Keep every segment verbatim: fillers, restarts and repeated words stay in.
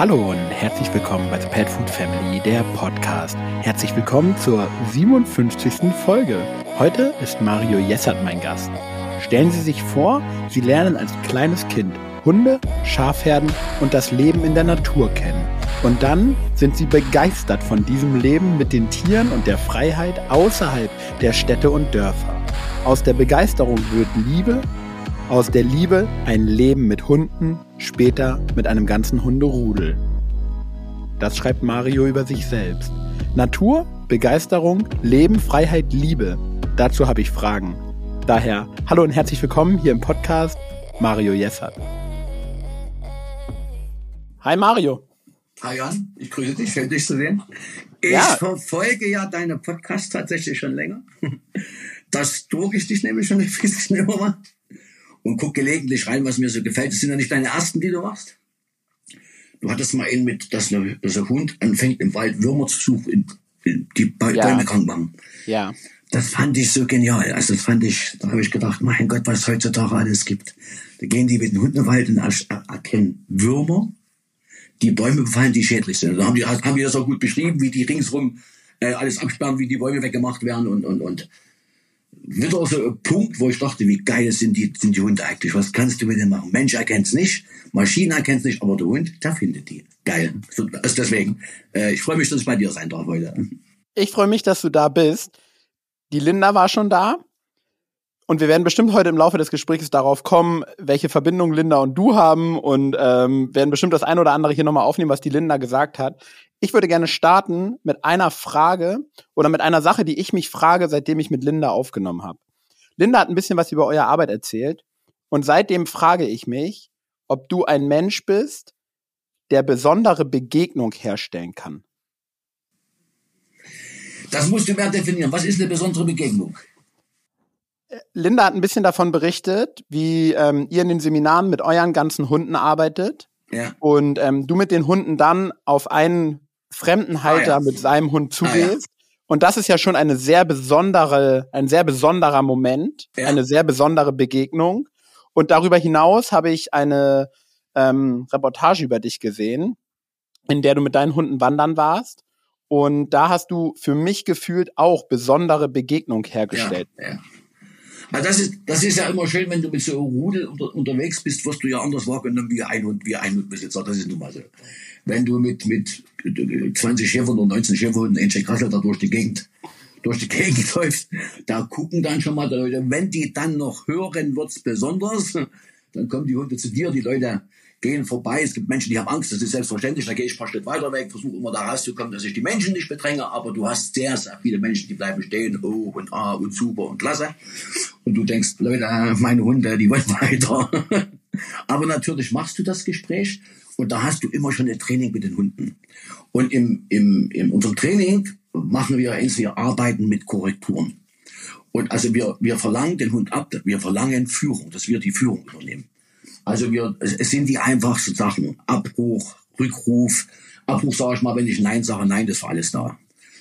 Hallo und herzlich willkommen bei The Pet Food Family, der Podcast. Herzlich willkommen zur siebenundfünfzigsten Folge. Heute ist Mario Jessert mein Gast. Stellen Sie sich vor, Sie lernen als kleines Kind Hunde, Schafherden und das Leben in der Natur kennen. Und dann sind Sie begeistert von diesem Leben mit den Tieren und der Freiheit außerhalb der Städte und Dörfer. Aus der Begeisterung wird Liebe, aus der Liebe ein Leben mit Hunden, später mit einem ganzen Hunderudel. Das schreibt Mario über sich selbst. Natur, Begeisterung, Leben, Freiheit, Liebe. Dazu habe ich Fragen. Daher, hallo und herzlich willkommen hier im Podcast Mario Jessert. Hi Mario. Hi Jan, ich grüße dich, schön dich zu sehen. Ich ja. verfolge ja deine Podcasts tatsächlich schon länger. Das drucke ich dich nämlich schon ein bisschen immer mal. Und guck gelegentlich rein, was mir so gefällt. Das sind ja nicht deine ersten, die du machst. Du hattest mal einen mit, dass, eine, dass ein Hund anfängt im Wald Würmer zu suchen, in, die Bäume ja. krank machen. Ja. Das fand ich so genial. Also das fand ich, da habe ich gedacht, mein Gott, was es heutzutage alles gibt. Da gehen die mit dem Hund in den Wald und erkennen Würmer, die Bäume befallen, die schädlich sind. Da haben die, haben die das auch gut beschrieben, wie die ringsrum äh, alles absperren, wie die Bäume weggemacht werden und, und, und. Wieder so ein Punkt, wo ich dachte, wie geil sind die, sind die Hunde eigentlich? Was kannst du mit denen machen? Mensch erkennt's nicht, Maschine erkennt's nicht, aber der Hund, der findet die. Geil. Also deswegen, äh, ich freue mich, dass ich bei dir sein darf heute. Ich freue mich, dass du da bist. Die Linda war schon da. Und wir werden bestimmt heute im Laufe des Gesprächs darauf kommen, welche Verbindung Linda und du haben und ähm, werden bestimmt das eine oder andere hier nochmal aufnehmen, was die Linda gesagt hat. Ich würde gerne starten mit einer Frage oder mit einer Sache, die ich mich frage, seitdem ich mit Linda aufgenommen habe. Linda hat ein bisschen was über eure Arbeit erzählt und seitdem frage ich mich, ob du ein Mensch bist, der besondere Begegnung herstellen kann. Das musst du mehr definieren. Was ist eine besondere Begegnung? Linda hat ein bisschen davon berichtet, wie ähm, ihr in den Seminaren mit euren ganzen Hunden arbeitet. Ja. Und ähm, du mit den Hunden dann auf einen fremden Halter ah, ja. mit seinem Hund zugehst. Ah, ja. Und das ist ja schon eine sehr besondere, ein sehr besonderer Moment, ja. eine sehr besondere Begegnung. Und darüber hinaus habe ich eine ähm, Reportage über dich gesehen, in der du mit deinen Hunden wandern warst. Und da hast du für mich gefühlt auch besondere Begegnung hergestellt. Ja, ja. Also das ist, das ist ja immer schön, wenn du mit so einem Rudel unter, unterwegs bist, wirst du ja anders wahrgenommen wie ein Hund, wie ein Hundbesitzer. Das ist nun mal so. Wenn du mit, mit zwanzig Schäfern oder neunzehn Schäferhunden in Tschechien da durch die Gegend, durch die Gegend läufst, da gucken dann schon mal die Leute, wenn die dann noch hören, wird's besonders, dann kommen die Hunde zu dir, die Leute gehen vorbei. Es gibt Menschen, die haben Angst, das ist selbstverständlich, da gehe ich ein paar Schritte weiter weg, versuche immer da rauszukommen, dass ich die Menschen nicht bedränge, aber du hast sehr, sehr viele Menschen, die bleiben stehen, oh und ah und super und klasse. Und du denkst, Leute, meine Hunde, die wollen weiter. Aber natürlich machst du das Gespräch und da hast du immer schon ein Training mit den Hunden. Und im, im, in unserem Training machen wir eins, wir arbeiten mit Korrekturen. Und also wir, wir verlangen den Hund ab, wir verlangen Führung, dass wir die Führung übernehmen. Also wir, es sind die einfachsten Sachen. Abbruch, Rückruf. Abbruch sage ich mal, wenn ich Nein sage, nein, das war alles da.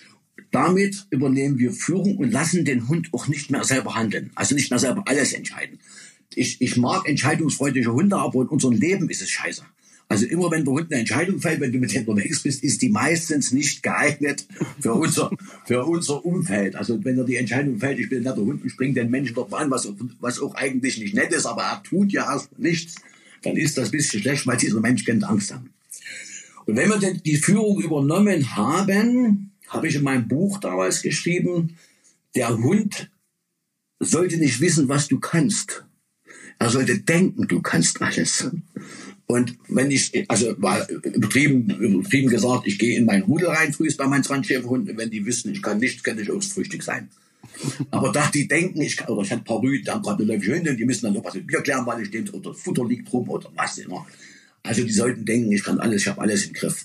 Damit übernehmen wir Führung und lassen den Hund auch nicht mehr selber handeln. Also nicht mehr selber alles entscheiden. Ich, ich mag entscheidungsfreudige Hunde, aber in unserem Leben ist es scheiße. Also immer wenn der Hund eine Entscheidung fällt, wenn du mit dem unterwegs bist, ist die meistens nicht geeignet für unser, für unser Umfeld. Also wenn er die Entscheidung fällt, ich bin ein netter Hund und springe den Menschen dort an, was, was auch eigentlich nicht nett ist, aber er tut ja erst nichts, dann ist das ein bisschen schlecht, weil dieser Mensch könnte Angst haben. Und wenn wir denn die Führung übernommen haben, habe ich in meinem Buch damals geschrieben, der Hund sollte nicht wissen, was du kannst. Er sollte denken, du kannst alles. Und wenn ich, also war übertrieben, übertrieben gesagt, ich gehe in mein Rudel rein, frühest bei meinen zwanzig Schäferhunden, wenn die wissen, ich kann nichts, kann ich auch das Frühstück sein. Aber da die denken, ich kann, oder ich habe ein paar Rüden, die haben gerade eine läufige Hunde, die müssen dann noch was mit Bier klären, weil ich stehe, oder Futter liegt rum, oder was immer. Also die sollten denken, ich kann alles, ich habe alles im Griff.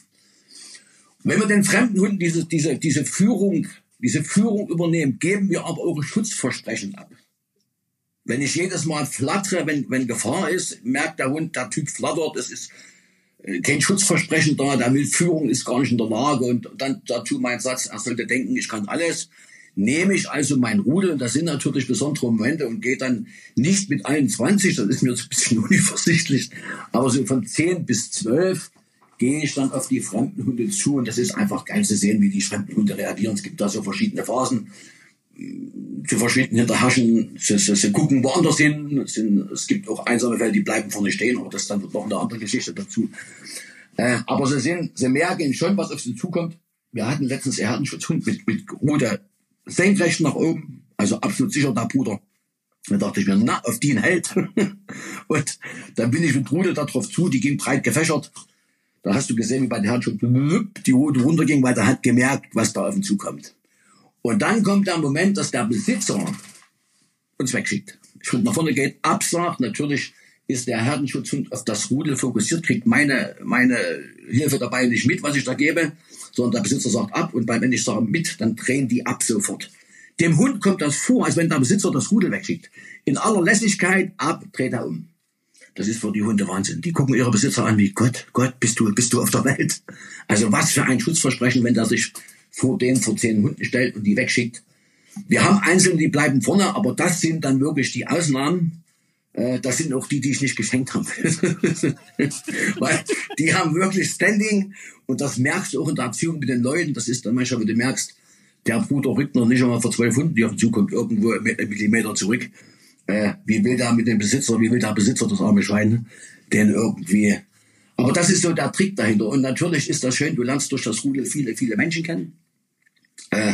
Und wenn wir den fremden Hunden diese, diese, diese Führung, diese Führung übernehmen, geben wir aber auch ein Schutzversprechen ab. Wenn ich jedes Mal flattere, wenn, wenn Gefahr ist, merkt der Hund, der Typ flattert, es ist kein Schutzversprechen da, der will Führung, ist gar nicht in der Lage. Und dann dazu mein Satz, er sollte denken, ich kann alles. Nehme ich also mein Rudel, und das sind natürlich besondere Momente, und gehe dann nicht mit allen zwanzig, das ist mir so ein bisschen unübersichtlich, aber so von zehn bis zwölf gehe ich dann auf die fremden Hunde zu und das ist einfach geil zu sehen, wie die fremden Hunde reagieren. Es gibt da so verschiedene Phasen. Zu verschwinden hinter Haschen, sie, sie, sie gucken woanders hin. Es, sind, es gibt auch einsame Fälle, die bleiben vorne stehen, aber das ist dann noch eine andere Geschichte dazu. Äh, aber sie, sehen, sie merken schon, was auf sie zukommt. Wir hatten letztens einen Herdenschutzhund mit, mit Rute senkrecht nach oben, also absolut sicher der Bruder. Da dachte ich mir, na, auf die ein Held. Und dann bin ich mit Rute da drauf zu, die ging breit gefächert. Da hast du gesehen, wie bei der Herdschutz die Rute runterging, weil der hat gemerkt, was da auf ihn zukommt. Und dann kommt der Moment, dass der Besitzer uns wegschickt. Schritt nach vorne geht, absagt. Natürlich ist der Herdenschutzhund auf das Rudel fokussiert, kriegt meine, meine Hilfe dabei nicht mit, was ich da gebe, sondern der Besitzer sagt ab. Und wenn ich sage mit, dann drehen die ab sofort. Dem Hund kommt das vor, als wenn der Besitzer das Rudel wegschickt. In aller Lässigkeit ab, dreht er um. Das ist für die Hunde Wahnsinn. Die gucken ihre Besitzer an wie, Gott, Gott, bist du, bist du auf der Welt? Also was für ein Schutzversprechen, wenn der sich vor den, vor zehn Hunden stellt und die wegschickt. Wir haben Einzelne, die bleiben vorne, aber das sind dann wirklich die Ausnahmen. Äh, das sind auch die, die ich nicht geschenkt habe. Weil die haben wirklich Standing und das merkst du auch in der Erziehung mit den Leuten. Das ist dann manchmal, wenn du merkst, der Bruder rückt noch nicht einmal vor zwölf Hunden, die auf ihn zukommt, irgendwo einen Millimeter zurück. Äh, wie will der mit dem Besitzer, wie will der Besitzer, das arme Schwein, den irgendwie... Aber das ist so der Trick dahinter. Und natürlich ist das schön, du lernst durch das Rudel viele, viele Menschen kennen. Äh,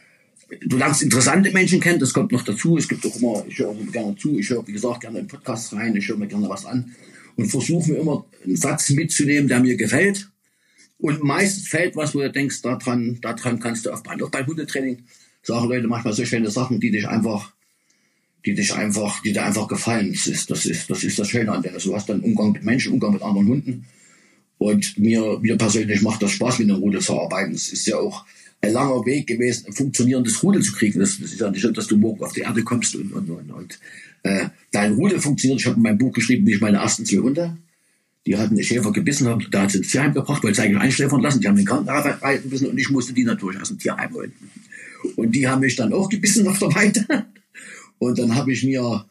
du lernst interessante Menschen kennen, das kommt noch dazu. Es gibt auch immer, ich höre auch gerne zu, ich höre, wie gesagt, gerne in Podcasts rein, ich höre mir gerne was an und versuche mir immer einen Satz mitzunehmen, der mir gefällt. Und meistens fällt was, wo du denkst, daran, daran kannst du aufbauen. Auch beim Hundetraining sagen Leute manchmal so schöne Sachen, die dich einfach, die dich einfach, die dir einfach gefallen. Das ist, das ist, das ist das Schöne an der. Du hast dann Umgang mit Menschen, Umgang mit anderen Hunden. Und mir, mir persönlich macht das Spaß, mit einem Rudel zu arbeiten. Es ist ja auch ein langer Weg gewesen, ein funktionierendes Rudel zu kriegen. Das, das ist ja nicht so, dass du morgen auf die Erde kommst und, und, und, und äh, dein Rudel funktioniert. Ich habe in meinem Buch geschrieben, wie ich meine ersten zwei Hunde, die hatten eine Schäfer gebissen, haben, da hat sie ins Tierheim gebracht, wollte sie eigentlich einschläfern lassen. Die haben den Krankenhaus reiten müssen und ich musste die natürlich aus dem Tierheim holen. Und die haben mich dann auch gebissen auf der Weide. Und dann habe ich mir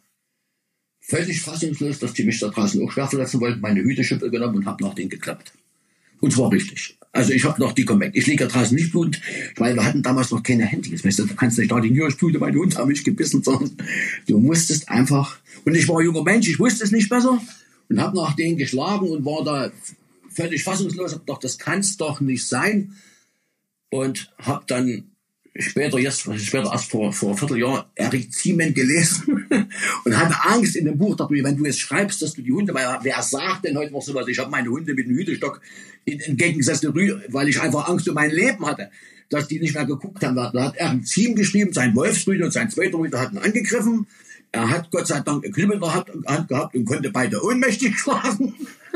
völlig fassungslos, dass die mich da draußen auch schwer verletzen wollten, meine Hüteschippe genommen und habe nach denen geklappt. Und zwar richtig. Also ich habe noch die kommen weg. Ich liege da draußen nicht blutend, weil wir hatten damals noch keine Handys. Weißt du, du kannst nicht da die ich blute, meine Hunde haben mich gebissen, sondern du musstest einfach... Und ich war ein junger Mensch, ich wusste es nicht besser und habe nach denen geschlagen und war da völlig fassungslos. Hab gedacht, das kann's doch nicht sein. Und habe dann später, jetzt, später erst vor, vor einem Vierteljahr, Erik Ziemen gelesen und hatte Angst in dem Buch, dachte mir, wenn du jetzt schreibst, dass du die Hunde, weil wer sagt denn heute noch sowas, ich habe meine Hunde mit dem Hütestock entgegengesetzt, weil ich einfach Angst um mein Leben hatte, dass die nicht mehr geguckt haben. Da hat Erik Ziemen geschrieben, sein Wolfsrüde und sein zweiter Rüde hatten angegriffen. Er hat Gott sei Dank eine Knüppel in der Hand gehabt und konnte beide ohnmächtig schlagen.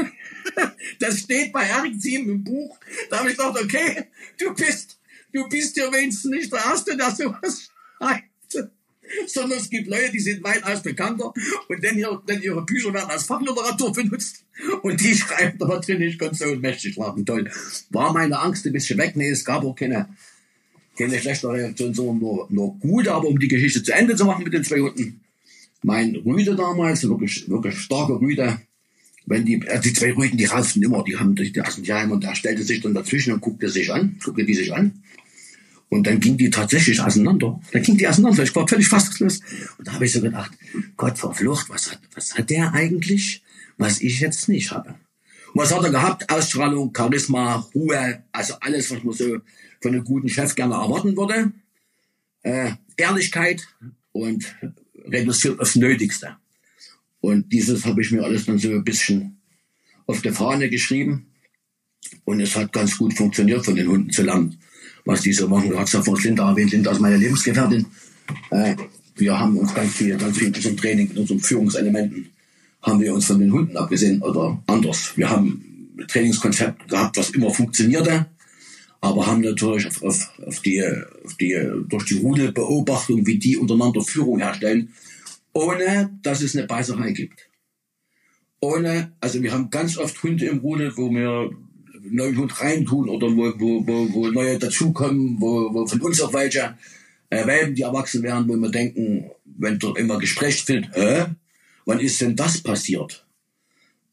Das steht bei Erik Ziemen im Buch. Da habe ich gedacht, okay, du bist Du bist ja wenigstens nicht der Erste, der sowas schreibt. Sondern es gibt Leute, die sind weitaus bekannter und dann, hier, dann ihre Bücher werden als Fachliteratur benutzt. Und die schreiben da drin, ich konnte so ohnmächtig schlagen. Toll. War meine Angst ein bisschen weg? Nee, es gab auch keine, keine schlechte Reaktion, sondern nur, nur gute. Aber um die Geschichte zu Ende zu machen mit den zwei Hunden. Mein Rüde damals, wirklich, wirklich starke Rüde. Wenn die, also die zwei Rüden, die rauften immer, die haben durch die ersten Tierheim und der stellte sich dann dazwischen und guckte sich an, guckte die sich an. Und dann ging die tatsächlich auseinander. Dann ging die auseinander. Ich war völlig fassungslos. Und da habe ich so gedacht, Gott verflucht, was hat, was hat der eigentlich, was ich jetzt nicht habe? Und was hat er gehabt? Ausstrahlung, Charisma, Ruhe, also alles, was man so von einem guten Chef gerne erwarten würde. Äh, Ehrlichkeit und reduziert aufs Nötigste. Und dieses habe ich mir alles dann so ein bisschen auf der Fahne geschrieben. Und es hat ganz gut funktioniert, von den Hunden zu lernen, was die so machen. Du hast ja von Linda erwähnt, Linda ist meine Lebensgefährtin. Äh, wir haben uns ganz viel, ganz viel in unserem Training, in unseren Führungselementen, haben wir uns von den Hunden abgesehen oder anders. Wir haben ein Trainingskonzept gehabt, was immer funktionierte, aber haben natürlich auf, auf, auf die, auf die, durch die Rudelbeobachtung, wie die untereinander Führung herstellen, ohne dass es eine Beißerei gibt. Ohne, also wir haben ganz oft Hunde im Rudel, wo wir neuen Hund reintun oder wo, wo, wo, wo neue dazukommen, wo, wo von uns auch welche äh, Welpen, die erwachsen werden, wo wir denken, wenn dort immer Gespräch findet, äh, wann ist denn das passiert?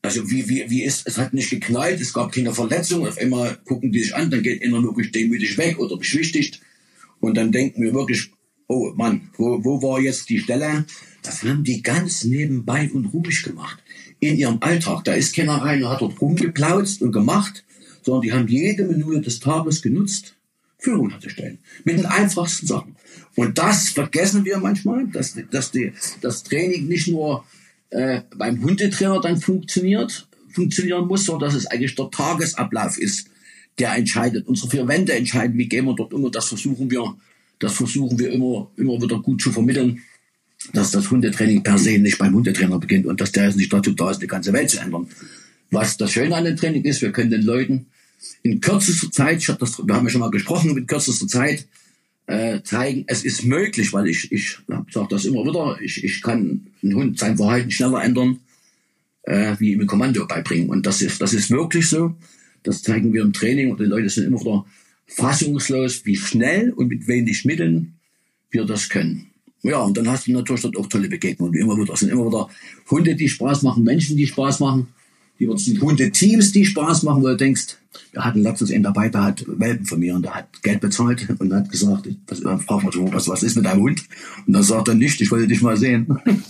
Also wie, wie, wie ist, es hat nicht geknallt, es gab keine Verletzung, auf einmal gucken die sich an, dann geht einer wirklich demütig weg oder beschwichtigt und dann denken wir wirklich, oh Mann, wo, wo war jetzt die Stelle? Das haben die ganz nebenbei und ruhig gemacht. In ihrem Alltag, da ist keiner rein und hat dort rumgeplautzt und gemacht, sondern die haben jede Minute des Tages genutzt, Führung herzustellen. Mit den einfachsten Sachen. Und das vergessen wir manchmal, dass, dass die, das Training nicht nur äh, beim Hundetrainer dann funktioniert, funktionieren muss, sondern dass es eigentlich der Tagesablauf ist, der entscheidet. Unsere vier Wände entscheiden, wie gehen wir dort um. Und das versuchen wir, das versuchen wir immer, immer wieder gut zu vermitteln, dass das Hundetraining per se nicht beim Hundetrainer beginnt und dass der jetzt nicht dazu da ist, die ganze Welt zu ändern. Was das Schöne an dem Training ist, wir können den Leuten in kürzester Zeit, ich hab das, wir haben ja schon mal gesprochen, in kürzester Zeit äh, zeigen, es ist möglich, weil ich, ich sage das immer wieder, ich, ich kann einen Hund sein Verhalten schneller ändern, äh, wie ihm ein Kommando beibringen. Und das ist, das ist wirklich so. Das zeigen wir im Training und die Leute sind immer wieder fassungslos, wie schnell und mit wenig Mitteln wir das können. Ja, und dann hast du natürlich dort auch tolle Begegnungen. Immer wieder, es sind immer wieder Hunde, die Spaß machen, Menschen, die Spaß machen. Die sind Hundeteams, die Spaß machen, wo du denkst, wir hatten letztens einen dabei, der hat Welpen von mir und der hat Geld bezahlt und hat gesagt, was, frag mal so, was, was ist mit deinem Hund? Und dann sagt er nicht, ich wollte dich mal sehen.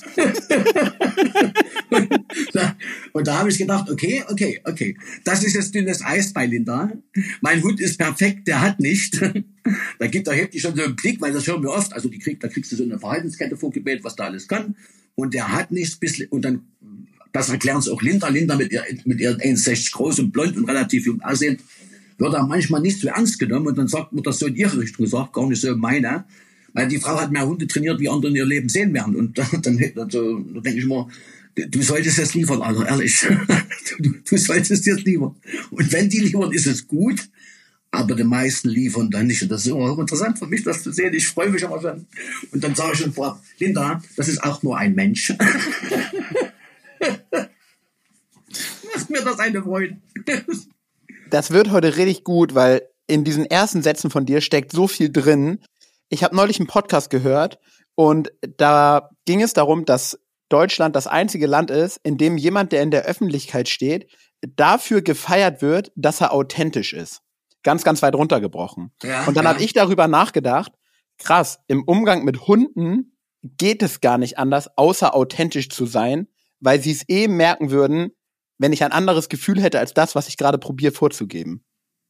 Und da habe ich gedacht, okay, okay, okay, das ist jetzt dünnes Eis bei Linda. Mein Hund ist perfekt, der hat nicht. Da gibt, da hebt die schon so einen Blick, weil das hören wir oft. Also die kriegt, da kriegst du so eine Verhaltenskette vorgebildet, was da alles kann. Und der hat nichts, bis, und dann, das erklären sie auch Linda. Linda mit ihr, mit ihren eins Komma sechzig groß und blond und relativ jung aussehend, wird er manchmal nicht so ernst genommen. Und dann sagt man das so in ihre Richtung gesagt, gar nicht so in meine. Weil die Frau hat mehr Hunde trainiert, wie andere in ihr Leben sehen werden. Und dann, dann, also, dann denke ich immer, du solltest jetzt liefern, Alter, ehrlich. Du, du solltest jetzt liefern. Und wenn die liefern, ist es gut. Aber die meisten liefern dann nicht. Und das ist immer interessant für mich, das zu sehen. Ich freue mich immer schon. Und dann sage ich schon vorab, Linda, das ist auch nur ein Mensch. Macht mir das eine Freude. Das wird heute richtig gut, weil in diesen ersten Sätzen von dir steckt so viel drin. Ich habe neulich einen Podcast gehört und da ging es darum, dass Deutschland das einzige Land ist, in dem jemand, der in der Öffentlichkeit steht, dafür gefeiert wird, dass er authentisch ist. Ganz, ganz weit runtergebrochen. Ja, und dann ja. habe ich darüber nachgedacht, krass, im Umgang mit Hunden geht es gar nicht anders, außer authentisch zu sein, weil sie es eh merken würden, wenn ich ein anderes Gefühl hätte als das, was ich gerade probiere vorzugeben.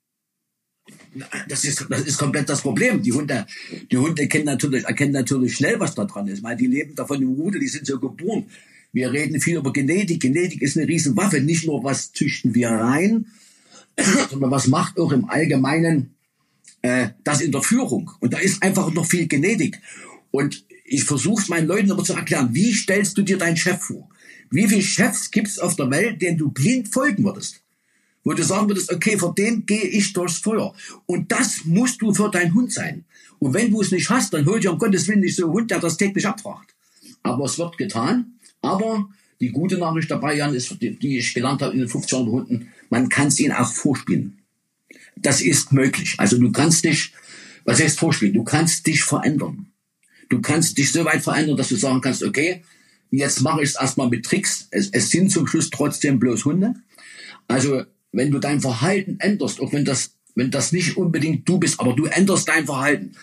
Das ist, das ist komplett das Problem. Die Hunde, die Hunde kennen natürlich, erkennen natürlich schnell, was da dran ist. Weil die leben davon im Rudel, die sind so geboren. Wir reden viel über Genetik. Genetik ist eine Riesenwaffe. Nicht nur, was züchten wir rein, sondern was macht auch im Allgemeinen äh, das in der Führung. Und da ist einfach noch viel Genetik. Und ich versuche es meinen Leuten aber zu erklären, wie stellst du dir deinen Chef vor? Wie viele Chefs gibt es auf der Welt, denen du blind folgen würdest? Wo du sagen würdest, okay, vor dem gehe ich durchs Feuer. Und das musst du für deinen Hund sein. Und wenn du es nicht hast, dann hol dir um Gottes Willen nicht so einen Hund, der das täglich abfragt. Aber es wird getan. Aber die gute Nachricht dabei, Jan, ist, die, die ich gelernt habe in den fünfzig Jahren Hunden, man kann es ihnen auch vorspielen. Das ist möglich. Also du kannst dich, was heißt vorspielen? Du kannst dich verändern. Du kannst dich so weit verändern, dass du sagen kannst, okay, jetzt mache ich es erstmal mit Tricks. Es, es sind zum Schluss trotzdem bloß Hunde. Also wenn du dein Verhalten änderst, auch wenn das, wenn das nicht unbedingt du bist, aber du änderst dein Verhalten.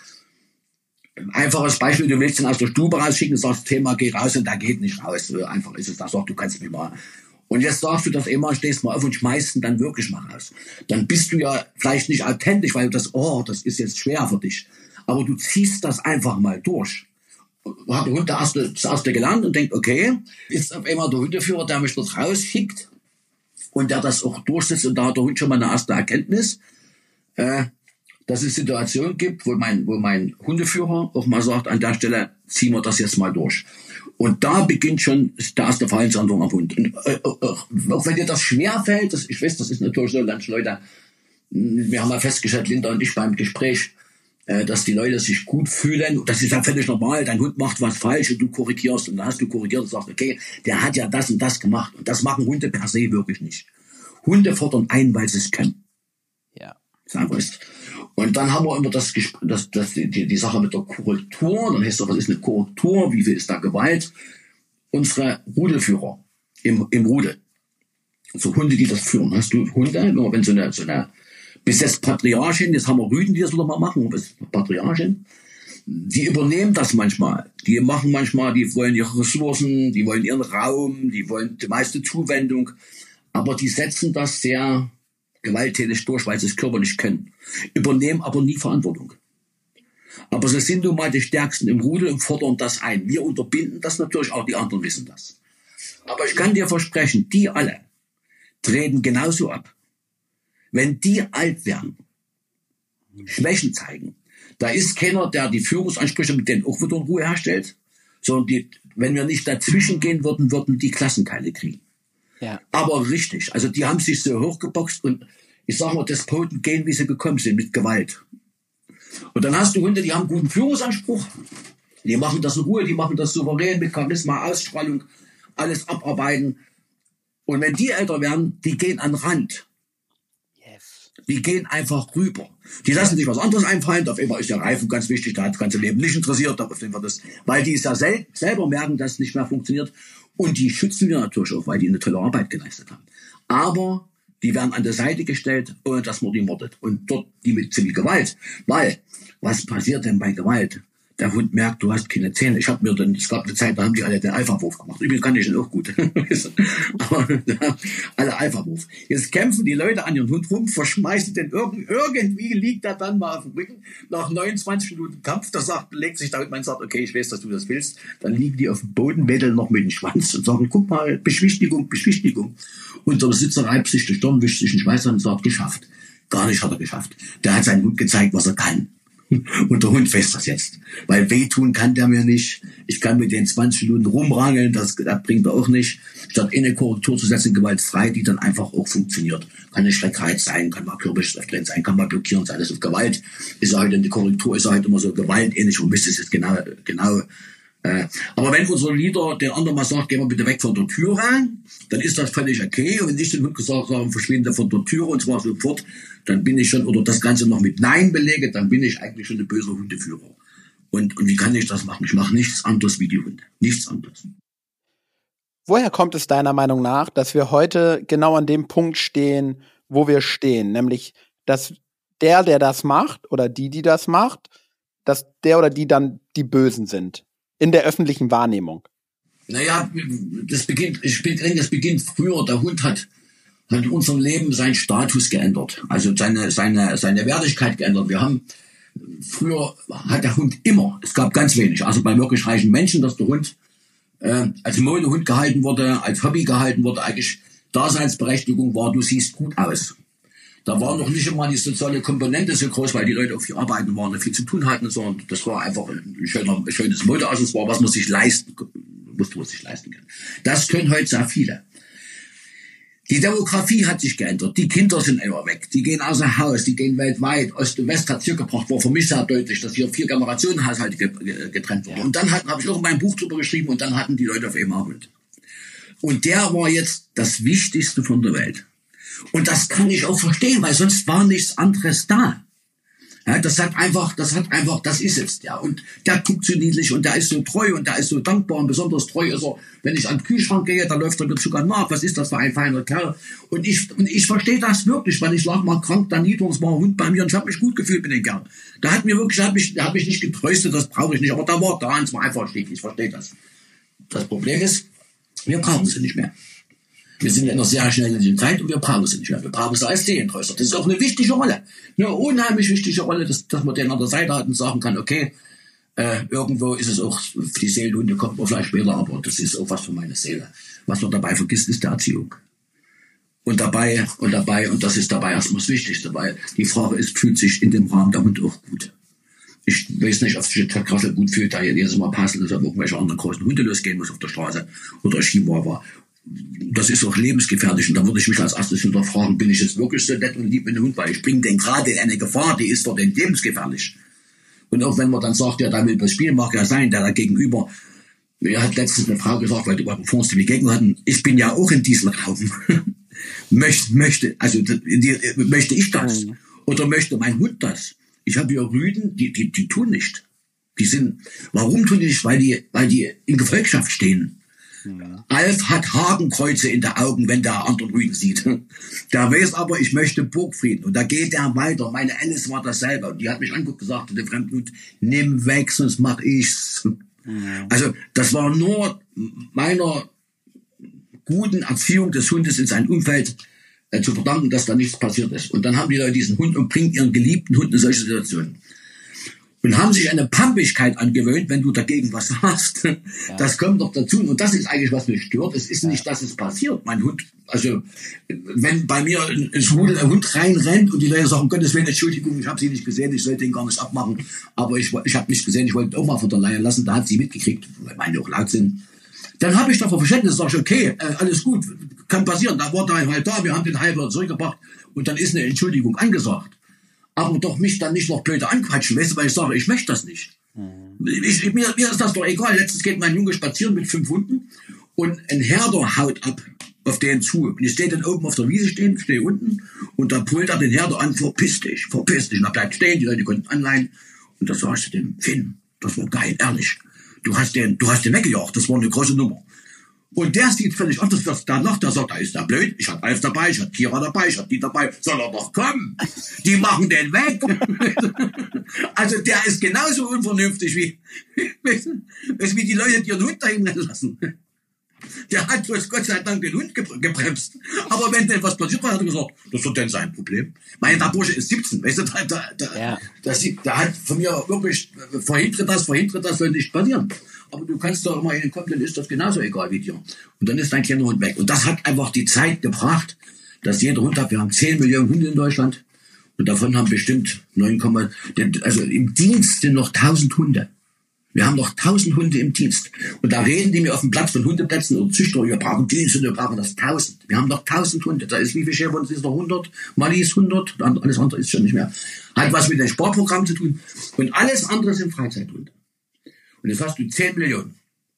Einfaches Beispiel, du willst ihn aus der Stube rausschicken, sagst, Thema, geh raus und der geht nicht raus. So einfach ist es, da sagst du, kannst mich mal. Und jetzt sagst du das immer, stehst mal auf und schmeißt ihn dann wirklich mal raus. Dann bist du ja vielleicht nicht authentisch, weil du das, oh, das ist jetzt schwer für dich. Aber du ziehst das einfach mal durch. Hat der Hund der erste, das erste gelernt und denkt, okay, ist auf einmal der Hundeführer, der mich dort rausschickt und der das auch durchsetzt und da hat der Hund schon mal eine erste Erkenntnis, äh, dass es Situationen gibt, wo mein, wo mein Hundeführer auch mal sagt, an der Stelle ziehen wir das jetzt mal durch. Und da beginnt schon der erste Verhaltensänderung am Hund. Und, äh, auch, auch wenn dir das schwerfällt, das, ich weiß, das ist natürlich so, manche Leute, wir haben ja festgestellt, Linda und ich beim Gespräch, äh, dass die Leute sich gut fühlen. Das ist ja völlig normal. Dein Hund macht was falsch und du korrigierst. Und dann hast du korrigiert und sagst, okay, der hat ja das und das gemacht. Und das machen Hunde per se wirklich nicht. Hunde fordern ein, weil sie es können. Ja. Sagen wir es. Und dann haben wir immer das, das, das die, die Sache mit der Korrektur. Dann heißt es, was ist eine Korrektur? Wie viel ist da Gewalt? Unsere Rudelführer im, im Rudel. so Hunde, die das führen. Hast du Hunde, wenn so eine, so eine bis jetzt Patriarchin, jetzt haben wir Rüden, die das wieder mal machen, bis Patriarchin, die übernehmen das manchmal. Die machen manchmal, die wollen ihre Ressourcen, die wollen ihren Raum, die wollen die meiste Zuwendung, aber die setzen das sehr gewalttätig durch, weil sie es körperlich können. Übernehmen aber nie Verantwortung. Aber sie sind nun mal die Stärksten im Rudel und fordern das ein. Wir unterbinden das natürlich, auch die anderen wissen das. Aber ich kann dir versprechen, die alle treten genauso ab. Wenn die alt werden, Schwächen zeigen, da ist keiner, der die Führungsansprüche mit denen auch wieder in Ruhe herstellt, sondern die, wenn wir nicht dazwischen gehen würden, würden die Klassenkeile kriegen. Ja. Aber richtig, also die haben sich so hochgeboxt und ich sag mal, Despoten gehen, wie sie gekommen sind, mit Gewalt. Und dann hast du Hunde, die haben guten Führungsanspruch, die machen das in Ruhe, die machen das souverän, mit Charisma, Ausstrahlung, alles abarbeiten. Und wenn die älter werden, die gehen an den Rand. Yes. Die gehen einfach rüber. Die lassen sich was anderes einfallen. Auf einmal ist der Reifen ganz wichtig, der hat das ganze Leben nicht interessiert, auf jeden Fall das, weil die es ja sel- selber merken, dass es nicht mehr funktioniert. Und die schützen wir natürlich auch, weil die eine tolle Arbeit geleistet haben. Aber die werden an der Seite gestellt, ohne dass man die mordet. Und dort die mit ziemlich Gewalt. Weil, was passiert denn bei Gewalt? Der Hund merkt, du hast keine Zähne. Ich habe mir dann, es gab eine Zeit, da haben die alle den Alpha-Wurf gemacht. Übrigens kann ich den auch gut. Aber alle Alpha-Wurf. Jetzt kämpfen die Leute an ihren Hund rum, verschmeißen den irgendwie, irgendwie liegt er dann mal auf dem Rücken. Nach neunundzwanzig Minuten Kampf, da sagt, legt sich der Hund, man sagt, okay, ich weiß, dass du das willst. Dann liegen die auf dem Boden, wedeln noch mit dem Schwanz und sagen, guck mal, Beschwichtigung, Beschwichtigung. Und der Besitzer reibt sich die Stirn, wischt sich den Schweiß an und sagt, geschafft. Gar nicht hat er geschafft. Der hat seinem Hund gezeigt, was er kann. Und der Hund weiß das jetzt. Weil wehtun kann der mir nicht. Ich kann mit den zwanzig Minuten rumrangeln, das, das bringt er auch nicht. Statt eine Korrektur zu setzen, gewaltfrei, die dann einfach auch funktioniert. Kann eine Schreckheit sein, kann mal Kürbis drin sein, kann mal blockieren sein. Das ist Gewalt. Ist halt eine Korrektur, ist halt immer so gewaltähnlich und wisst es jetzt genau, genau. Äh, aber wenn unser Leader den anderen mal sagt, geh mal bitte weg von der Tür rein, dann ist das völlig okay. Und wenn ich den Hund gesagt habe, verschwinde von der Tür und zwar sofort, dann bin ich schon, oder das Ganze noch mit Nein belege, dann bin ich eigentlich schon ein böser Hundeführer. Und, und wie kann ich das machen? Ich mache nichts anderes wie die Hunde. Nichts anderes. Woher kommt es deiner Meinung nach, dass wir heute genau an dem Punkt stehen, wo wir stehen? Nämlich, dass der, der das macht, oder die, die das macht, dass der oder die dann die Bösen sind. In der öffentlichen Wahrnehmung. Naja, das beginnt, ich denke, das beginnt früher. Der Hund hat, hat in unserem Leben seinen Status geändert. Also seine, seine, seine Wertigkeit geändert. Wir haben, früher hat der Hund immer, es gab ganz wenig, also bei wirklich reichen Menschen, dass der Hund, äh, als Modehund gehalten wurde, als Hobby gehalten wurde, eigentlich Daseinsberechtigung war, du siehst gut aus. Da war noch nicht immer die soziale Komponente so groß, weil die Leute auf die Arbeiten waren und viel zu tun hatten, sondern das war einfach ein, schöner, ein schönes Modeaccessoire, was man sich leisten, musste man sich leisten können. Das können heute sehr viele. Die Demografie hat sich geändert. Die Kinder sind immer weg. Die gehen außer Haus, die gehen weltweit. Ost und West hat es hier gebracht, war für mich sehr deutlich, dass hier vier Generationenhaushalte getrennt wurden. Und dann habe ich auch mein Buch drüber geschrieben und dann hatten die Leute auf einmal Hund. Und der war jetzt das Wichtigste von der Welt. Und das kann ich auch verstehen, weil sonst war nichts anderes da. Ja, das hat einfach, das hat einfach, das ist es, ja. Und der guckt so niedlich und der ist so treu und der ist so dankbar und besonders treu ist er, wenn ich an den Kühlschrank gehe, da läuft er mir sogar nach, was ist das für ein feiner Kerl? Und ich, und ich verstehe das wirklich, weil ich lag mal krank da nieder und es war ein Hund bei mir und ich habe mich gut gefühlt mit dem Kerl. Da hat mir wirklich, da hat mich, da hat mich nicht getröstet, das brauche ich nicht, aber da war da und es war einfach stieg, ich verstehe das. Das Problem ist, wir brauchen sie nicht mehr. Wir sind in einer sehr schnellen Zeit und wir brauchen sie nicht mehr. Wir brauchen sie als Seelentröster. Das ist auch eine wichtige Rolle. Eine unheimlich wichtige Rolle, dass, dass man den an der Seite hat und sagen kann, okay, äh, irgendwo ist es auch, für die Seelenhunde kommt man vielleicht später, aber das ist auch was für meine Seele. Was man dabei vergisst, ist die Erziehung. Und dabei, und dabei, und das ist dabei erstmal das Wichtigste, weil die Frage ist, fühlt sich in dem Rahmen der Hund auch gut? Ich weiß nicht, ob sich der Krassel gut fühlt, da jedes Mal passt, dass er irgendwelche anderen großen Hunde losgehen muss auf der Straße oder Chihuahua. Das ist auch lebensgefährlich und da würde ich mich als erstes hinterfragen, bin ich jetzt wirklich so nett und lieb mit dem Hund, weil ich bringe den gerade in eine Gefahr, die ist für den lebensgefährlich. Und auch wenn man dann sagt, ja, da will das Spiel, mag ja sein, der da gegenüber, mir hat letztens eine Frau gesagt, weil die bevor uns die Begegnung hatten, ich bin ja auch in diesem Raum. möchte, möchte, also die, möchte ich das? Oder möchte mein Hund das? Ich habe hier Rüden, die, die, die tun nicht. Die sind, warum tun die nicht? Weil die, weil die in Gefolgschaft stehen. Mhm. Alf hat Hakenkreuze in den Augen, wenn der anderen Rüden sieht. Der weiß aber, ich möchte Burgfrieden. Und da geht er weiter. Meine Alice war dasselbe. Und die hat mich angeguckt und gesagt, der Fremdblut, nimm weg, sonst mach ich's. Mhm. Also, das war nur meiner guten Erziehung des Hundes in sein Umfeld äh, zu verdanken, dass da nichts passiert ist. Und dann haben die Leute diesen Hund und bringen ihren geliebten Hund in solche Situationen. Und haben sich eine Pampigkeit angewöhnt, wenn du dagegen was hast. Ja. Das kommt doch dazu. Und das ist eigentlich, was mich stört. Es ist nicht, dass es passiert. Mein Hund, also, wenn bei mir ins Rudel ein Hund reinrennt und die Leute sagen, um Gottes Willen, Entschuldigung, ich habe sie nicht gesehen, ich sollte ihn gar nicht abmachen. Aber ich, ich habe nicht gesehen, ich wollte auch mal von der Leine lassen. Da hat sie mitgekriegt, weil meine auch laut sind. Dann habe ich dafür Verständnis, sage ich, okay, äh, alles gut, kann passieren. Da war da halt da, wir haben den Halber zurückgebracht und dann ist eine Entschuldigung angesagt. Aber doch mich dann nicht noch blöde anquatschen, weißt du, weil ich sage, ich möchte das nicht. Mhm. Ich, ich, mir, mir ist das doch egal. Letztens geht mein Junge spazieren mit fünf Hunden und ein Herder haut ab auf den zu. Und ich stehe dann oben auf der Wiese stehen, stehe unten und da pullt er den Herder an, verpiss dich, verpiss dich. Und er bleibt stehen, die Leute konnten anleihen. Und da sagst du dem, Finn, das war geil, ehrlich. Du hast den, du hast den weggejagt, das war eine große Nummer. Und der sieht völlig anders, dass da noch, der sagt, da ist der blöd, ich hab Alf dabei, ich hab Kira dabei, ich hab die dabei, soll er doch kommen. Die machen den weg. Also der ist genauso unvernünftig wie, wie die Leute, die ihren Hund dahin lassen. Der hat bloß Gott sei Dank den Hund gebremst. Aber wenn denn was passiert war, hat er gesagt, das wird denn sein Problem. Mein, der Bursche ist siebzehn, weißt du, da, da, da, ja. das, der hat von mir wirklich, verhindere das, verhindere das, soll nicht passieren. Aber du kannst doch immer in den Kopf, dann ist das genauso egal wie dir. Und dann ist dein kleiner Hund weg. Und das hat einfach die Zeit gebracht, dass jeder Hund hat, wir haben zehn Millionen Hunde in Deutschland. Und davon haben bestimmt neun, also im Dienst sind noch tausend Hunde. Wir haben noch tausend Hunde im Dienst. Und da reden die mir auf dem Platz von Hundeplätzen oder Züchter, wir brauchen Dienst und wir brauchen das tausend. Wir haben noch tausend Hunde. Da ist wie viel Schäfer, das ist noch hundert. Mali ist hundert. Alles andere ist schon nicht mehr. Hat was mit dem Sportprogramm zu tun. Und alles andere sind Freizeithunde. Und jetzt hast du zehn Millionen.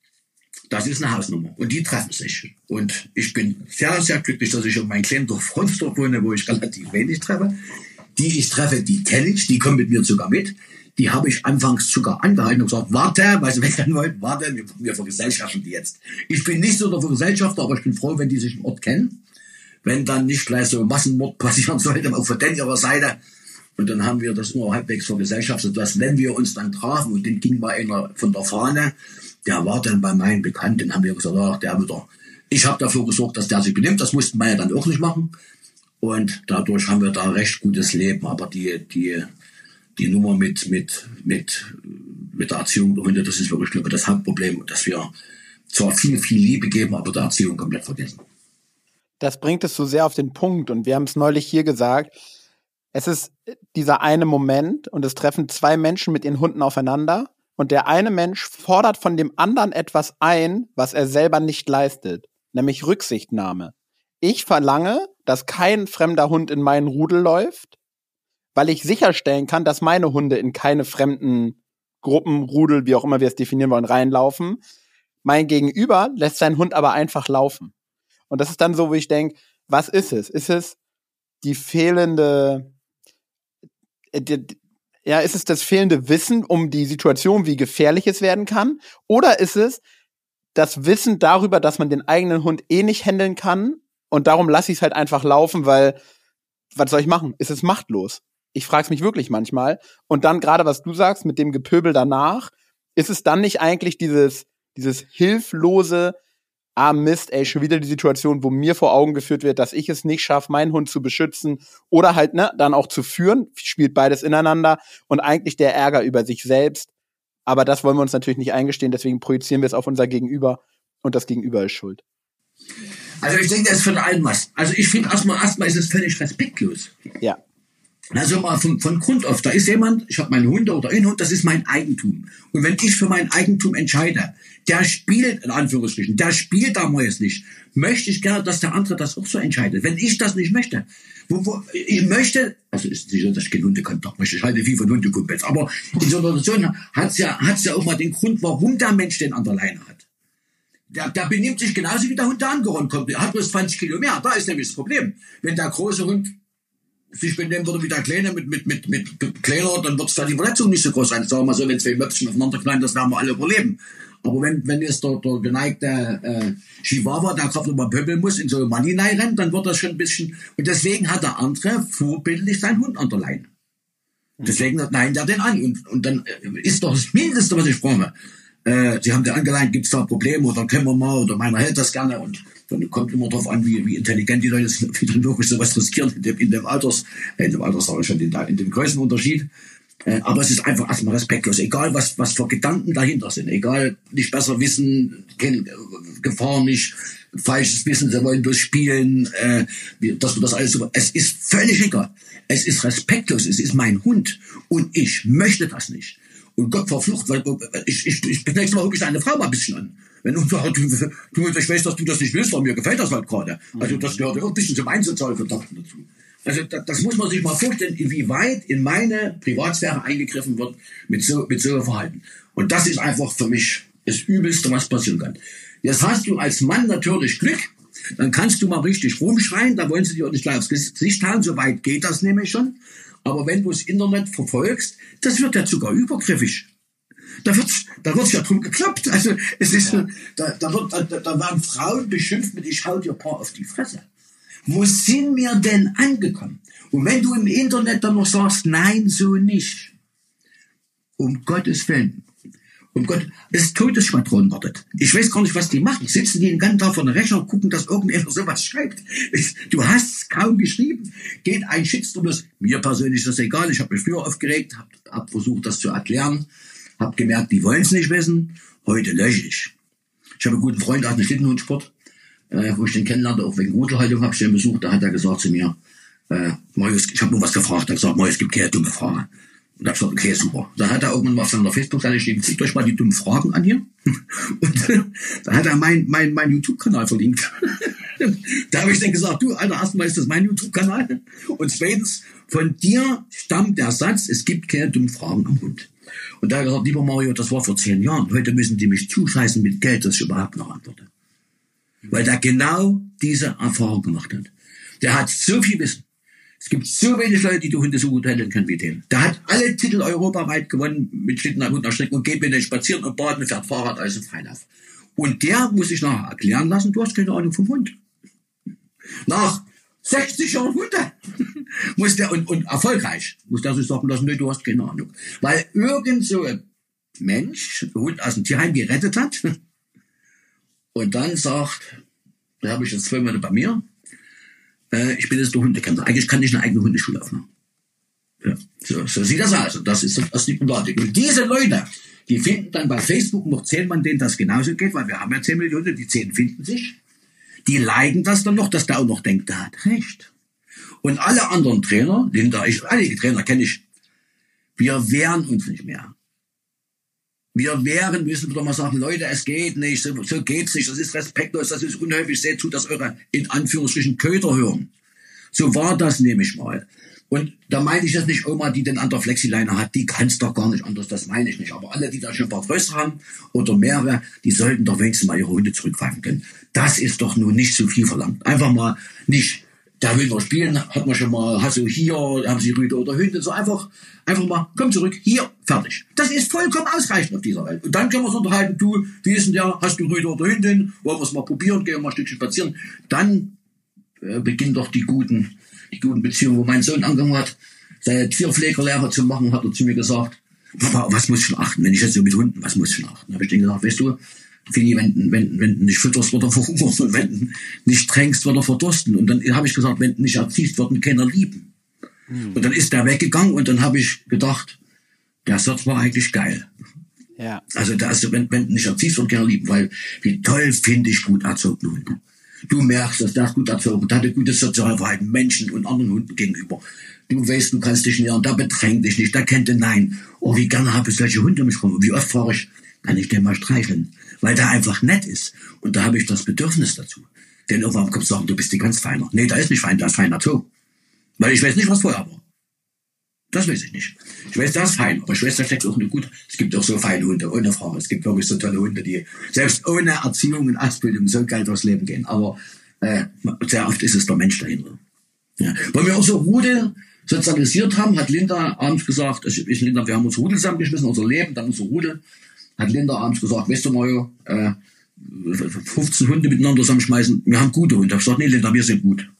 Das ist eine Hausnummer. Und die treffen sich. Und ich bin sehr, sehr glücklich, dass ich auf meinem kleinen Dorf Fronsdorf wohne, wo ich relativ wenig treffe. Die ich treffe, die kenne ich, die kommen mit mir sogar mit. Die habe ich anfangs sogar angehalten und gesagt, warte, weil sie wegrennen wollten, warte, wir, wir vergesellschaften die jetzt. Ich bin nicht so der Vergesellschafter, aber ich bin froh, wenn die sich im Ort kennen. Wenn dann nicht gleich so Massenmord passieren sollte, auch von denen ihrer Seite. Und dann haben wir das immer halbwegs vergesellschaftet, dass wenn wir uns dann trafen, und den ging mal einer von der Fahne, der war dann bei meinem Bekannten, dann haben wir gesagt, ach, der wieder. Ich habe dafür gesorgt, dass der sich benimmt, das mussten wir ja dann auch nicht machen. Und dadurch haben wir da recht gutes Leben. Aber die, die, die Nummer mit, mit, mit, mit der Erziehung der Hunde, das ist wirklich, glaube ich, das Hauptproblem, dass wir zwar viel, viel Liebe geben, aber der Erziehung komplett vergessen. Das bringt es so sehr auf den Punkt. Und wir haben es neulich hier gesagt, es ist dieser eine Moment und es treffen zwei Menschen mit ihren Hunden aufeinander und der eine Mensch fordert von dem anderen etwas ein, was er selber nicht leistet, nämlich Rücksichtnahme. Ich verlange, dass kein fremder Hund in meinen Rudel läuft, weil ich sicherstellen kann, dass meine Hunde in keine fremden Gruppen, Rudel, wie auch immer wir es definieren wollen, reinlaufen. Mein Gegenüber lässt seinen Hund aber einfach laufen. Und das ist dann so, wo ich denke, was ist es? Ist es die fehlende Ja, ist es das fehlende Wissen um die Situation, wie gefährlich es werden kann? Oder ist es das Wissen darüber, dass man den eigenen Hund eh nicht handeln kann und darum lasse ich es halt einfach laufen, weil, was soll ich machen? Ist es machtlos? Ich frage es mich wirklich manchmal. Und dann gerade, was du sagst, mit dem Gepöbel danach, ist es dann nicht eigentlich dieses, dieses hilflose, ah Mist, ey, schon wieder die Situation, wo mir vor Augen geführt wird, dass ich es nicht schaffe, meinen Hund zu beschützen oder halt, ne, dann auch zu führen, spielt beides ineinander und eigentlich der Ärger über sich selbst. Aber das wollen wir uns natürlich nicht eingestehen, deswegen projizieren wir es auf unser Gegenüber und das Gegenüber ist schuld. Also ich denke, das ist von allem was. Also ich finde erstmal, erstmal ist es völlig respektlos. Ja. Also mal von, von Grund auf, da ist jemand, ich habe meine Hunde oder einen Hund, das ist mein Eigentum. Und wenn ich für mein Eigentum entscheide, der spielt, in Anführungsstrichen, der spielt da mal jetzt nicht, möchte ich gerne, dass der andere das auch so entscheidet. Wenn ich das nicht möchte, wo, wo, ich möchte, also ist sicher, dass ich kein Hundekontakt möchte, ich halte viel von Hundekumpels, aber in so einer Situation hat's ja, hat's ja auch mal den Grund, warum der Mensch den an der Leine hat. Der, der benimmt sich genauso wie der Hund, der angerannt kommt. Er hat bloß zwanzig Kilo mehr. Da ist nämlich das Problem. Wenn der große Hund sich benehmen würde wie der Kleine mit, mit, mit, mit Kleiner, dann wird es da die Verletzung nicht so groß sein. Sagen wir mal so, wenn zwei Möpfchen aufeinander knallen, das werden wir alle überleben. Aber wenn, wenn jetzt der, der geneigte äh, Chihuahua, der gerade nochmal pöbeln muss, in so eine Mann hineinrennt, dann wird das schon ein bisschen... Und deswegen hat der andere vorbildlich seinen Hund an der Leine. Deswegen nein, der den an. Und, und dann ist doch das Mindeste, was ich brauche. Äh, Sie haben den angeleint, gibt es da Probleme oder können wir mal, oder meiner hält das gerne. Und dann kommt immer drauf an, wie, wie intelligent die Leute sind, wie dann wirklich sowas riskieren in dem, in dem Alters, äh, in dem Alters sage ich schon, in, in dem Größenunterschied. Äh, aber es ist einfach erstmal respektlos, egal was, was für Gedanken dahinter sind, egal, nicht besser wissen, keine Gefahr nicht, falsches Wissen, sie wollen bloß spielen, äh, dass wir das alles so, es ist völlig egal. Es ist respektlos, es ist mein Hund und ich möchte das nicht. Und Gott verflucht, weil ich, ich, ich bin nächstes Mal wirklich eine Frau mal ein bisschen an. Wenn du sagst, du, du, ich weiß, dass du das nicht willst, aber mir gefällt das halt gerade. Also das gehört ja auch ein bisschen zum Einzelzahlkontakten dazu. Also das, das muss man sich mal vorstellen, inwieweit in meine Privatsphäre eingegriffen wird mit so mit so einem Verhalten. Und das ist einfach für mich das Übelste, was passieren kann. Jetzt hast du als Mann natürlich Glück, dann kannst du mal richtig rumschreien, da wollen sie dir auch nicht gleich aufs Gesicht hauen, so weit geht das nämlich schon. Aber wenn du das Internet verfolgst, das wird ja sogar übergriffig. Da wird's, da wird's ja drum geklappt. Also es ist, ja. da, da wird, da, da werden Frauen beschimpft mit, ich hau dir ein paar auf die Fresse. Wo sind wir denn angekommen? Und wenn du im Internet dann noch sagst, nein, so nicht. Um Gottes Willen. Um Gott, das Todesschwadron wartet. Ich weiß gar nicht, was die machen. Sitzen die den ganzen Tag vor der Rechner und gucken, dass irgendjemand sowas schreibt. Du hast es kaum geschrieben. Geht ein Shitstorm los. Mir persönlich ist das egal. Ich habe mich früher aufgeregt, habe hab versucht, das zu erklären. Habe gemerkt, die wollen es nicht wissen. Heute lösche ich. Ich habe einen guten Freund aus dem Schlittenhundsport, äh, wo ich den kennenlernte, auch wegen Rudelhaltung habe ich den besucht. Da hat er gesagt zu mir, äh, Marius, ich habe nur was gefragt. Er hat gesagt, Marius, es gibt keine dumme Frage. Und da hab ich gesagt, okay, super. Da hat er irgendwann mal auf seiner Facebook-Seite geschrieben, zieht euch mal die dummen Fragen an hier. Und äh, da hat er mein, mein, mein YouTube-Kanal verlinkt. Da habe ich dann gesagt, du, Alter, erstmal ist das mein YouTube-Kanal. Und zweitens, von dir stammt der Satz, es gibt keine dummen Fragen am Hund. Und da hat er gesagt, lieber Mario, das war vor zehn Jahren. Heute müssen die mich zuscheißen mit Geld, dass ich überhaupt noch antworte. Weil der genau diese Erfahrung gemacht hat. Der hat so viel Wissen. Es gibt so wenig Leute, die die Hunde so gut handeln können wie den. Der hat alle Titel europaweit gewonnen mit Schlitten an Hund nach Stricken und geht mit den spazieren und baden und fährt Fahrrad aus dem Freilauf. Und der muss sich nachher erklären lassen, du hast keine Ahnung vom Hund. Nach sechzig Jahren Hunde muss der, und, und erfolgreich, muss der sich sagen lassen, nee, du hast keine Ahnung. Weil irgend so ein Mensch, einen Hund aus dem Tierheim gerettet hat und dann sagt, da habe ich jetzt zwei Monate bei mir, ich bin jetzt der Hundekenner. Eigentlich kann ich eine eigene Hundeschule aufmachen. Ja, so, so sieht das aus. Und das ist, das ist die Problematik. Und diese Leute, die finden dann bei Facebook noch zehn Mann, denen das genauso geht, weil wir haben ja zehn Millionen, die zehn finden sich. Die liken das dann noch, dass der auch noch denkt, der hat recht. Und alle anderen Trainer, den da ich, einige Trainer kenne ich, wir wehren uns nicht mehr. Wir wehren, müssen wir doch mal sagen, Leute, es geht nicht, so, so geht's nicht, das ist respektlos, das ist unhöflich, seht zu, dass eure, in Anführungsstrichen, Köder hören. So war das nämlich mal. Und da meine ich jetzt nicht Oma, die den an der Flexileine hat, die kann's doch gar nicht anders, das meine ich nicht. Aber alle, die da schon ein paar größere haben oder mehrere, die sollten doch wenigstens mal ihre Hunde zurückpfeifen können. Das ist doch nun nicht so viel verlangt. Einfach mal nicht, der will noch spielen, hat man schon mal, hast du hier, haben sie Rüde oder Hunde, so einfach, einfach mal, komm zurück, hier, fertig. Das ist vollkommen ausreichend auf dieser Welt. Und dann können wir uns unterhalten, du, wie ist denn der, hast du Rüde oder Hündin, wollen wir es mal probieren, gehen wir mal ein Stückchen spazieren. Dann äh, beginnen doch die guten, die guten Beziehungen, wo mein Sohn angefangen hat, seine Tierpflegerlehre zu machen, hat er zu mir gesagt, Papa, was muss ich schon achten, wenn ich jetzt so mit Hunden, was muss ich schon achten? Da habe ich denen gesagt, weißt du, Fini, wenn, wenn, wenn du nicht fütterst, wird er verhungern, und wenn du nicht tränkst, wird er verdursten. Und dann habe ich gesagt, wenn du nicht erziehst, wird ihn keiner lieben. Mhm. Und dann ist der weggegangen und dann habe ich gedacht, der Satz war eigentlich geil. Ja. Also, da ist, wenn, wenn du nicht erziehst, wird keiner lieben, weil wie toll finde ich gut erzogene Hunde. Du merkst, dass der ist gut erzogen, der hat ein gutes Sozialverhalten Menschen und anderen Hunden gegenüber. Du weißt, du kannst dich nähern, der bedrängt dich nicht, der kennt den Nein. Oh, wie gerne habe ich solche Hunde um mich rum. Wie oft fahre ich, kann ich den mal streicheln, weil der einfach nett ist. Und da habe ich das Bedürfnis dazu. Denn irgendwann kommt sagen, du bist die ganz feiner. Nee, da ist nicht fein, da ist feiner Zoo. Weil ich weiß nicht, was vorher war. Das weiß ich nicht. Ich weiß, das ist fein, aber ich weiß, da steckt auch nicht gut. Es gibt auch so feine Hunde, ohne Frage. Es gibt wirklich so tolle Hunde, die selbst ohne Erziehung und Ausbildung so geil durchs Leben gehen. Aber äh, sehr oft ist es der Mensch dahinter. Ja. Weil wir auch so Rudel sozialisiert haben, hat Linda abends gesagt, ich, ich Linda, wir haben uns Rudel zusammengeschmissen, unser Leben, dann unser Rudel, hat Linda abends gesagt, weißt du, Mario, äh, fünfzehn Hunde miteinander zusammenschmeißen, wir haben gute Hunde. Ich habe gesagt, nee, Linda, wir sind gut.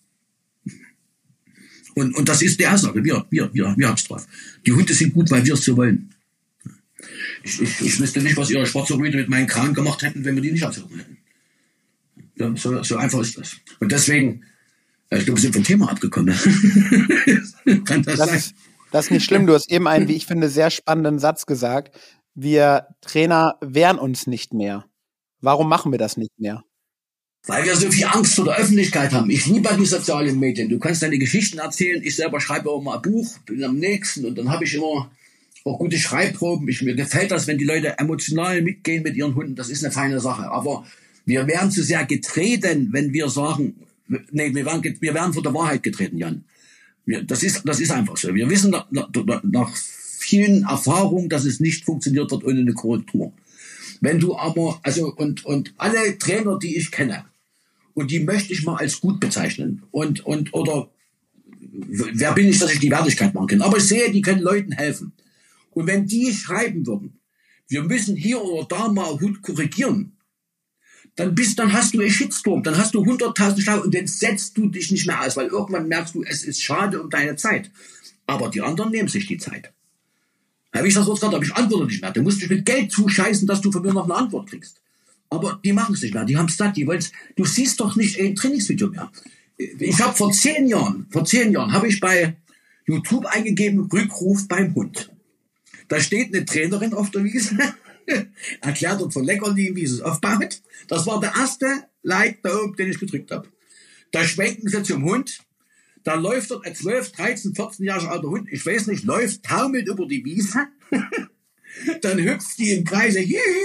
Und, und das ist die Aussage, wir, wir, wir, wir haben es drauf. Die Hunde sind gut, weil wir es so wollen. Ich, ich, ich wüsste nicht, was ihre schwarze Rüde mit meinen Kranen gemacht hätten, wenn wir die nicht abzogen hätten. Ja, so, so einfach ist das. Und deswegen, ich glaube, wir sind vom Thema abgekommen. Kann das, das sein? Ist, das ist nicht schlimm. Du hast eben einen, wie ich finde, sehr spannenden Satz gesagt. Wir Trainer wehren uns nicht mehr. Warum machen wir das nicht mehr? Weil wir so viel Angst vor der Öffentlichkeit haben. Ich liebe die sozialen Medien. Du kannst deine Geschichten erzählen. Ich selber schreibe auch mal ein Buch, bin am nächsten. Und dann habe ich immer auch gute Schreibproben. Ich, mir gefällt das, wenn die Leute emotional mitgehen mit ihren Hunden. Das ist eine feine Sache. Aber wir werden zu sehr getreten, wenn wir sagen, nee, wir werden, wir werden vor der Wahrheit getreten, Jan. Wir, das ist, das ist einfach so. Wir wissen nach, nach, nach vielen Erfahrungen, dass es nicht funktioniert wird ohne eine Korrektur. Wenn du aber, also, und, und alle Trainer, die ich kenne, und die möchte ich mal als gut bezeichnen. Und, und, oder, wer bin ich, dass ich die Wertigkeit machen kann? Aber ich sehe, die können Leuten helfen. Und wenn die schreiben würden, wir müssen hier oder da mal Hund korrigieren, dann bist, dann hast du einen Shitstorm, dann hast du hunderttausend Schlag und dann setzt du dich nicht mehr aus, weil irgendwann merkst du, es ist schade um deine Zeit. Aber die anderen nehmen sich die Zeit. Habe ich das Wort gesagt, aber ich antworte nicht mehr. Du musst dich mit Geld zuscheißen, dass du von mir noch eine Antwort kriegst. Aber die machen es nicht mehr, die haben es satt, die wollen es. Du siehst doch nicht ein Trainingsvideo mehr. Ich habe vor zehn Jahren, vor zehn Jahren habe ich bei YouTube eingegeben, Rückruf beim Hund. Da steht eine Trainerin auf der Wiese, erklärt dort von Leckerli, wie sie es aufbaut. Das war der erste Like da oben, den ich gedrückt habe. Da schwenken sie zum Hund, da läuft dort ein zwölf, dreizehn, vierzehn-jähriger alter Hund, ich weiß nicht, läuft, taumelt über die Wiese, dann hüpft die im Kreise,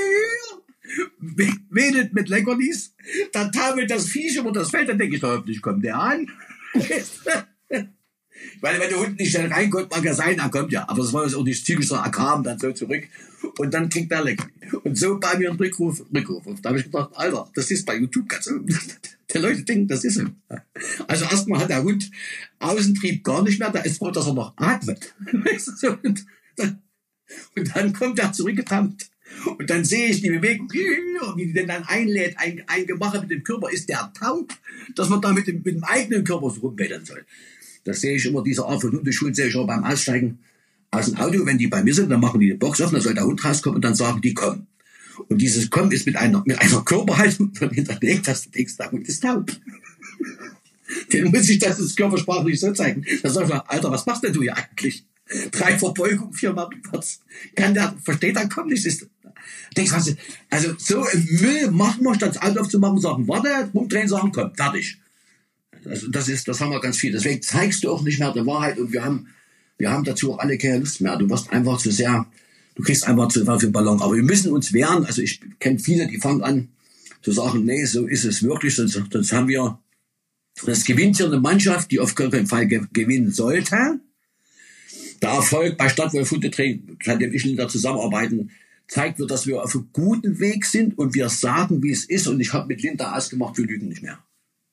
wedelt mit Leckerlis, dann taumelt das Viech über das Feld, dann denke ich, da hoffentlich kommt der an. Weil wenn der Hund nicht schnell reinkommt, mag er sein, er kommt ja. Aber das war jetzt auch nicht typisch, er kam dann so zurück und dann kriegt er Leckerli. Und so bei mir ein Rückruf, Rückruf. Da habe ich gedacht, Alter, das ist bei YouTube ganz so. Die Leute denken, das ist so. Also erstmal hat der Hund Außentrieb gar nicht mehr, da ist froh, dass er noch atmet. Und dann, und dann kommt er zurückgetrampelt. Und dann sehe ich die Bewegung, wie die den dann einlädt, ein, ein Gemache mit dem Körper, ist der taub, dass man da mit dem, mit dem eigenen Körper so rumbädern soll. Das sehe ich immer, diese Art von Hundeschulen sehe ich auch beim Aussteigen aus dem Auto, wenn die bei mir sind, dann machen die die Box offen, dann soll der Hund rauskommen und dann sagen die, komm. Und dieses Kommen ist mit einer, mit einer Körperhaltung hinterlegt, dass du denkst, der Hund ist taub. Den muss ich das körpersprachlich so zeigen. Da sag ich mal, Alter, was machst denn du hier eigentlich? Drei Verbeugungen, viermal rückwärts. Kann der, versteht der kaum nicht. Ist, denkst du, also so im Müll machen wir, statt das Auto aufzumachen, sagen, warte, rumdrehen, sagen, komm, fertig. Also das ist, das haben wir ganz viel. Deswegen zeigst du auch nicht mehr die Wahrheit und wir haben, wir haben dazu auch alle keine Lust mehr. Du wirst einfach zu sehr, du kriegst einfach zu viel Ballon. Aber wir müssen uns wehren. Also ich kenne viele, die fangen an zu sagen, nee, so ist es wirklich. Sonst, sonst haben wir, das gewinnt hier eine Mannschaft, die auf keinen Fall ge- gewinnen sollte. Der Erfolg bei Stadtwolf-Hundetraining, seitdem ich und da zusammenarbeiten, zeigt mir, dass wir auf einem guten Weg sind und wir sagen, wie es ist. Und ich habe mit Linda ausgemacht, wir lügen nicht mehr.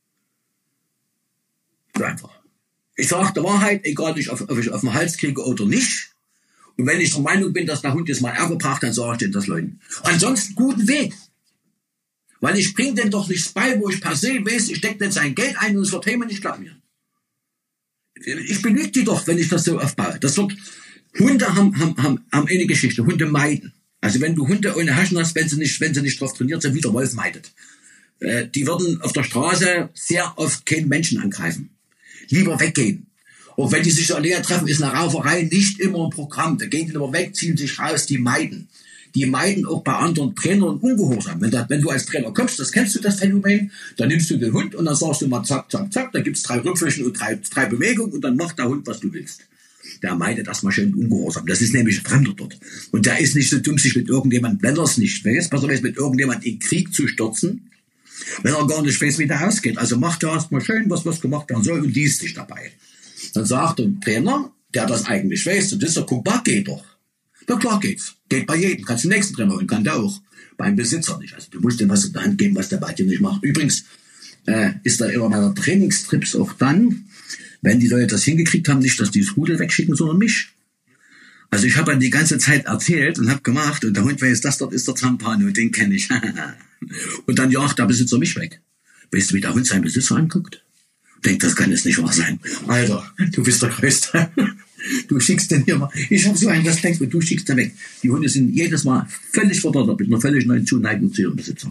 Einfach. Ich sage der Wahrheit, egal ob ich auf, ob ich auf den Hals kriege oder nicht. Und wenn ich der Meinung bin, dass der Hund jetzt mal Ärger braucht, dann sage ich denen das Leuten. Ansonsten guten Weg. Weil ich bringe denen doch nichts bei, wo ich per se weiß, ich stecke denn sein Geld ein und es wird Thema nicht klar mir. Ich belüge die doch, wenn ich das so aufbaue. Das wird, Hunde haben, haben, haben, haben eine Geschichte. Hunde meiden. Also wenn du Hunde ohne Haschen hast, wenn sie nicht, wenn sie nicht drauf trainiert sind, wie der Wolf meidet. Äh, die würden auf der Straße sehr oft keinen Menschen angreifen. Lieber weggehen. Auch wenn die sich so alleine treffen, ist eine Rauferei nicht immer ein Programm. Da gehen die lieber weg, ziehen sich raus, die meiden. Die meiden auch bei anderen Trainern ungehorsam. Wenn, da, wenn du als Trainer kommst, das kennst du, das Phänomen, dann nimmst du den Hund und dann sagst du mal zack, zack, zack, da gibt's drei Rückflächen und drei, drei Bewegungen und dann macht der Hund, was du willst. Der meidet erstmal schön ungehorsam. Das ist nämlich ein Fremder dort. Und der ist nicht so dumm, sich mit irgendjemand, wenn er es nicht weiß, was er weiß, mit irgendjemand in Krieg zu stürzen, wenn er gar nicht weiß, wie der ausgeht. Also macht er erstmal schön, was was gemacht werden soll und liest sich dabei. Dann sagt der Trainer, der das eigentlich weiß, und das ist der, guck mal, geht doch. Na klar geht's. Geht bei jedem. Kannst du den nächsten Trainer holen, kann der auch. Beim Besitzer nicht. Also du musst ihm was in der Hand geben, was der bei dir nicht macht. Übrigens äh, ist da immer meiner Trainingstrips auch dann, wenn die Leute das hingekriegt haben, nicht, dass die das Rudel wegschicken, sondern mich. Also ich habe dann die ganze Zeit erzählt und habe gemacht und der Hund weiß, das dort ist der Zampano, den kenne ich. Und dann jagt der Besitzer mich weg. Weißt du, wie der Hund seinen Besitzer anguckt? Denkt, das kann jetzt nicht wahr sein. Alter, du bist der Größte. Du schickst den hier mal. Ich habe so einen Respekt und du schickst den weg. Die Hunde sind jedes Mal völlig verdottert mit einer völlig neuen Zuneigung zu ihrem Besitzer.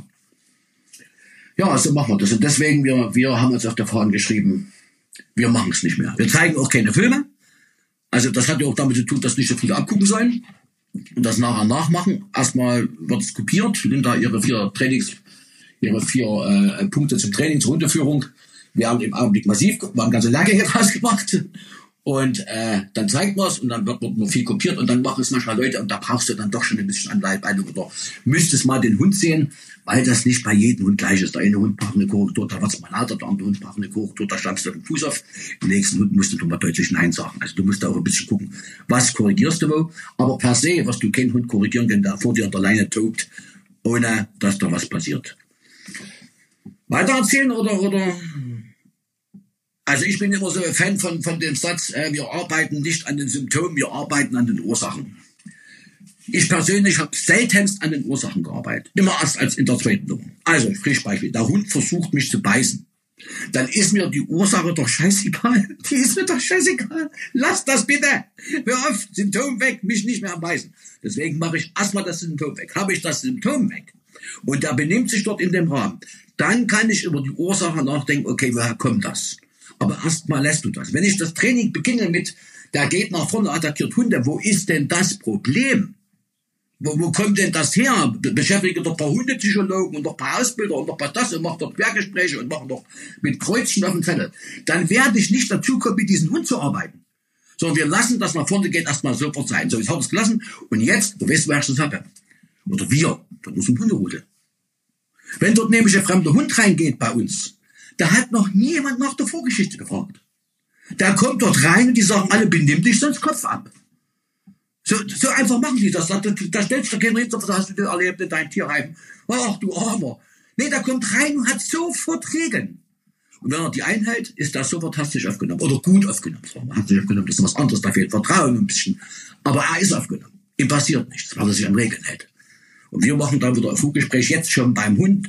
Ja, so machen wir das. Und deswegen, wir, wir haben uns auf der Fahne geschrieben, wir machen es nicht mehr. Wir zeigen auch keine Filme. Also das hat ja auch damit zu tun, dass nicht so viele abgucken sollen und das nachher nachmachen. Erstmal wird es kopiert, nimmt da ihre vier Trainings, ihre vier äh, Punkte zum Training, zur Hundeführung. Wir haben im Augenblick massiv, wir haben ganze Lage hier draus gemacht. Und äh, dann zeigt man es und dann wird, wird nur viel kopiert und dann machen es manchmal Leute und da brauchst du dann doch schon ein bisschen Anleitung oder müsstest mal den Hund sehen, weil das nicht bei jedem Hund gleich ist. Der eine Hund braucht eine Korrektur, da wird's mal lauter, der andere Hund braucht eine Korrektur, da stammst du den Fuß auf. Im nächsten Hund musst du mal deutlich Nein sagen. Also du musst da auch ein bisschen gucken, was korrigierst du wo. Aber per se, was du keinen Hund korrigieren können, der vor dir an der Leine tobt, ohne dass da was passiert. Weiter erzählen oder, oder? Also ich bin immer so ein Fan von, von dem Satz, äh, wir arbeiten nicht an den Symptomen, wir arbeiten an den Ursachen. Ich persönlich habe seltenst an den Ursachen gearbeitet. Immer erst als in der zweiten Nummer. Also, Beispiel. Der Hund versucht mich zu beißen. Dann ist mir die Ursache doch scheißegal. Die ist mir doch scheißegal. Lass das bitte. Hör auf, Symptom weg, mich nicht mehr am Beißen. Deswegen mache ich erstmal das Symptom weg. Habe ich das Symptom weg und der benimmt sich dort in dem Rahmen, dann kann ich über die Ursache nachdenken, okay, woher kommt das? Aber erstmal lässt du das. Wenn ich das Training beginne mit, der geht nach vorne, attackiert Hunde, wo ist denn das Problem? Wo, wo kommt denn das her? Beschäftige doch ein paar Hundepsychologen und noch ein paar Ausbilder und noch ein paar das und mach doch Quergespräche und mach doch mit Kreuzchen auf dem Zettel. Dann werde ich nicht dazu kommen, mit diesem Hund zu arbeiten. Sondern wir lassen das nach vorne geht erstmal sofort sein. So, jetzt habe ich es gelassen und jetzt, du weißt, wer ich das habe. Oder wir, von unserem Hunderudel. Wenn dort nämlich ein fremder Hund reingeht bei uns, da hat noch niemand nach der Vorgeschichte gefragt. Der kommt dort rein und die sagen alle, benimm dich sonst Kopf ab. So, so einfach machen die das. Da, da, da stellst du keinen Rätsel, was hast du erlebt in deinem Tierheim. Ach du Armer. Nee, der kommt rein und hat sofort Regeln. Und wenn er die einhält, ist das sofort fantastisch aufgenommen. Oder gut aufgenommen. Hat sich aufgenommen, das ist was anderes, da fehlt Vertrauen ein bisschen. Aber er ist aufgenommen. Ihm passiert nichts, weil er sich an Regeln hält. Und wir machen dann wieder ein Funkgespräch jetzt schon beim Hund.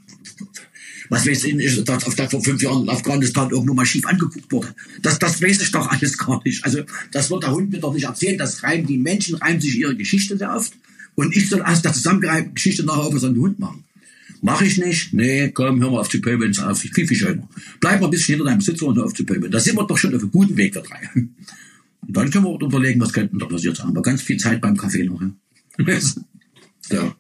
Was weiß ich nicht, dass da vor fünf Jahren in Afghanistan irgendwo mal schief angeguckt wurde. Das, das weiß ich doch alles gar nicht. Also, das wird der Hund mir doch nicht erzählen. Das reimen die Menschen, reimen sich ihre Geschichte sehr oft. Und ich soll erst der zusammengereimte Geschichte nachher auf so einen Hund machen. Mach ich nicht? Nee, komm, hör mal auf zu pöbeln. Auf. Viel, viel schöner. Bleib mal ein bisschen hinter deinem Besitzer und hör auf zu pöbeln. Da sind wir doch schon auf einem guten Weg, wir drei. Und dann können wir auch überlegen, was könnten da passiert sein. Aber ganz viel Zeit beim Kaffee noch. Ja. So.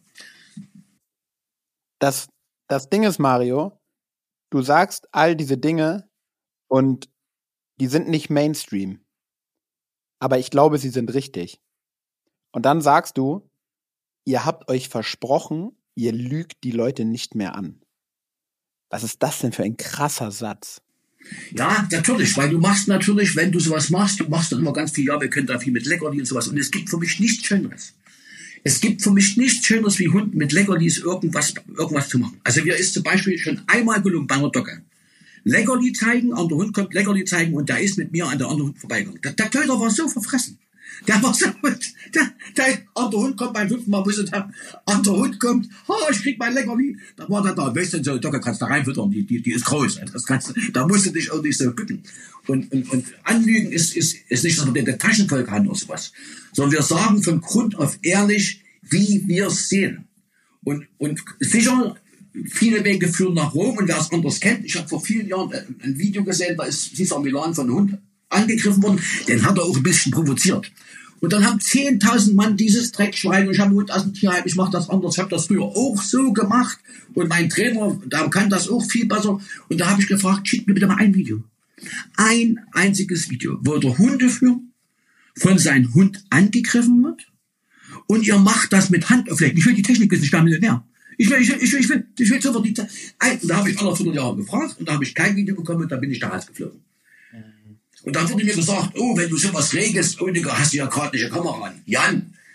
Das, das Ding ist, Mario, du sagst all diese Dinge und die sind nicht Mainstream. Aber ich glaube, sie sind richtig. Und dann sagst du, ihr habt euch versprochen, ihr lügt die Leute nicht mehr an. Was ist das denn für ein krasser Satz? Ja, natürlich, weil du machst natürlich, wenn du sowas machst, du machst dann immer ganz viel, ja, wir können da viel mit Leckerli und sowas. Und es gibt für mich nichts Schöneres. Es gibt für mich nichts Schöneres, wie Hunden mit Leckerlis irgendwas, irgendwas zu machen. Also mir ist zum Beispiel schon einmal gelungen bei einer Docke. Leckerli zeigen, und der Hund kommt Leckerli zeigen und der ist mit mir an der anderen Hund vorbeigegangen. Der, der Köder war so verfressen. Der war so, der, der andere Hund kommt beim fünften Mal, wusste der andere Hund kommt, oh, ich krieg mein Leckerli. Da war der da, weißt du, so, Docke kannst du da reinfüttern, die, die, die ist groß. Das kannst du, da musst du dich auch nicht so bücken. Und, und, und Anlügen ist, ist, ist nicht, dass man den Taschen voll kann oder sowas. Sondern wir sagen von Grund auf ehrlich, wie wir es sehen. Und, und sicher, viele Wege führen nach Rom und wer es anders kennt, ich habe vor vielen Jahren ein Video gesehen, da ist Cesar Milan von einem Hund angegriffen worden, den hat er auch ein bisschen provoziert. Und dann haben zehntausend Mann dieses Dreckschwein und ich habe einen Hund aus dem Tierheim, ich mache das anders, ich habe das früher auch so gemacht und mein Trainer, der kann das auch viel besser und da habe ich gefragt, schickt mir bitte mal ein Video. Ein einziges Video, wo der Hundeführer von seinem Hund angegriffen wird und ihr macht das mit Handauflegen. Ich will die Technik wissen, ich bin Millionär. Ich will, ich will, ich will, ich will, ich will sofort die Zeit. Da habe ich alle hundert Jahre gefragt und da habe ich kein Video bekommen und da bin ich da rausgeflogen. Und dann wurde mir gesagt, oh, wenn du sowas regelst, oh, Digga, hast du ja gerade nicht eine Kamera an. Jan,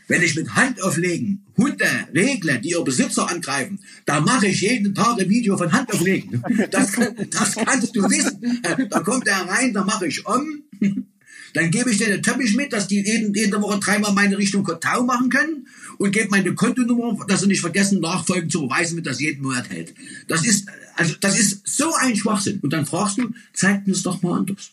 Wenn ich mit Hand auflegen Hunde regle, die ihr Besitzer angreifen, da mache ich jeden Tag ein Video von Hand auflegen. Das, das kannst du wissen. Da kommt er rein, da mache ich um. Dann gebe ich denen den Teppich mit, dass die jeden, jede Woche dreimal meine Richtung Kotau machen können und gebe meine Kontonummer, dass sie nicht vergessen, Nachfolgen zu beweisen, wenn das jeden Monat hält. Das ist, also, das ist so ein Schwachsinn. Und dann fragst du, zeig mir es doch mal anders.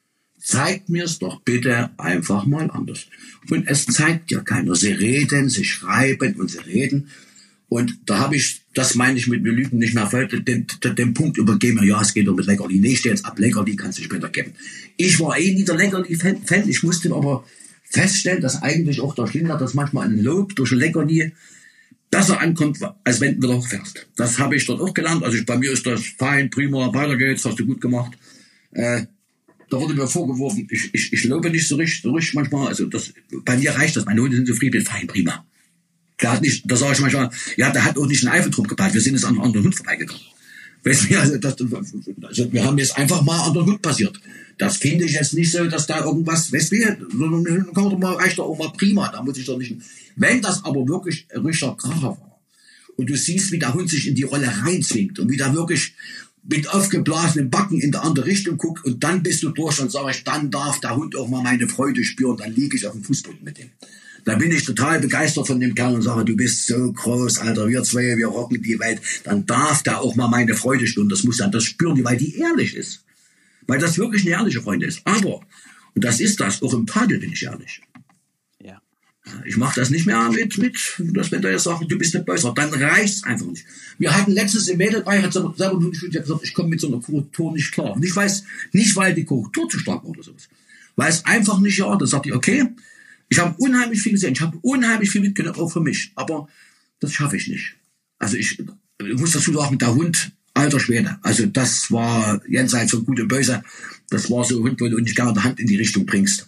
Zeigt mir es doch bitte einfach mal anders. Und es zeigt ja keiner. Sie reden, sie schreiben und sie reden. Und da habe ich, das meine ich mit, wir lügen nicht mehr voll, den, den, den Punkt übergeben wir, ja, es geht doch mit Leckerli. Nee, ich stehe jetzt ab, Leckerli kannst du später geben. Ich war eh nie der Leckerli-Fan, ich musste aber feststellen, dass eigentlich auch der Schlinder, dass manchmal ein Lob durch ein Leckerli besser ankommt, als wenn du wieder hochfährst. Das habe ich dort auch gelernt. Also ich, bei mir ist das fein, prima, weiter geht's, hast du gut gemacht. Äh, Da wurde mir vorgeworfen, ich, ich, ich lobe nicht so richtig, so richtig manchmal. Also das, bei mir reicht das. Meine Hunde sind zufrieden, fein, prima. Der hat nicht, da sage ich manchmal, ja, der hat auch nicht einen Eifeltrupp gebaut. Wir sind jetzt an einem anderen Hund vorbeigegangen. Weißt du, also, das, also wir haben jetzt einfach mal an den Hund passiert. Das finde ich jetzt nicht so, dass da irgendwas, weißt du, sondern kann doch mal, reicht doch auch mal prima. Da muss ich doch nicht. Wenn das aber wirklich ein richtiger Kracher war und du siehst, wie der Hund sich in die Rolle reinzwingt und wie der wirklich mit aufgeblasenen Backen in der andere Richtung guckt und dann bist du durch und sag ich, dann darf der Hund auch mal meine Freude spüren, dann liege ich auf dem Fußboden mit dem. Da bin ich total begeistert von dem Kerl und sage, du bist so groß, Alter, wir zwei, wir rocken die Welt. Dann darf der auch mal meine Freude spüren. Das muss er, das spüren die, weil die ehrlich ist. Weil das wirklich eine ehrliche Freundin ist. Aber, und das ist das, auch im Tadel bin ich ehrlich. Ja. Ich mache das nicht mehr mit, mit, dass wenn der jetzt sagt, du bist nicht böse, dann reicht's einfach nicht. Wir hatten letztens im Mädel bei, hat selber gesagt, ich komme mit so einer Korrektur nicht klar. Und ich weiß, nicht weil die Korrektur zu stark war oder sowas. Weil es einfach nicht, ja, da sagt die, okay, ich habe unheimlich viel gesehen, ich habe unheimlich viel mitgenommen, auch für mich, aber das schaffe ich nicht. Also ich, ich muss dazu sagen, der Hund, alter Schwede, also das war jenseits von Gut und Böse, das war so ein Hund, wo du nicht gerne die Hand in die Richtung bringst.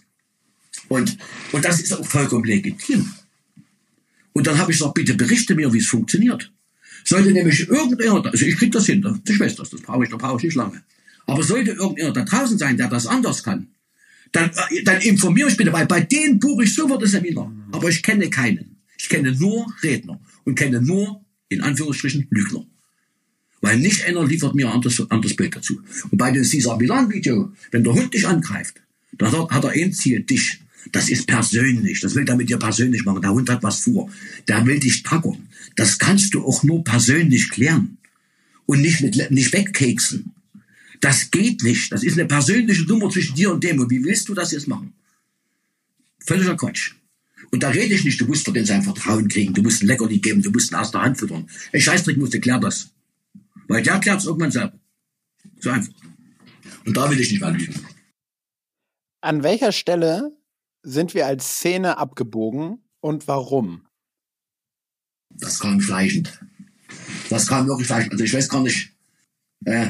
Und, und das ist auch vollkommen legitim. Und dann habe ich gesagt, bitte berichte mir, wie es funktioniert. Sollte nämlich irgendjemand, also ich krieg das hin, die Schwester, das brauche ich, da brauche ich nicht lange. Aber sollte irgendjemand da draußen sein, der das anders kann, Dann, dann informiere ich bitte, weil bei denen buche ich sofort das Seminar. Aber ich kenne keinen. Ich kenne nur Redner und kenne nur, in Anführungsstrichen, Lügner. Weil nicht einer liefert mir ein anderes, anderes Bild dazu. Und bei dem Cesar Millan-Video, wenn der Hund dich angreift, dann hat, hat er ein Ziel, dich. Das ist persönlich. Das will er mit dir persönlich machen. Der Hund hat was vor. Der will dich tackern. Das kannst du auch nur persönlich klären. Und nicht, mit, nicht wegkeksen. Das geht nicht. Das ist eine persönliche Nummer zwischen dir und dem. Und wie willst du das jetzt machen? Völliger Quatsch. Und da rede ich nicht, du musst doch den sein Vertrauen kriegen, du musst ein Leckerli geben, du musst ihn aus der Hand füttern. Ein Scheißdreck musst du, klär das. Weil der klärt es irgendwann selber. So einfach. Und da will ich nicht mehr lügen. An welcher Stelle sind wir als Szene abgebogen und warum? Das kam schleichend. Das kam wirklich schleichend. Also ich weiß gar nicht, äh,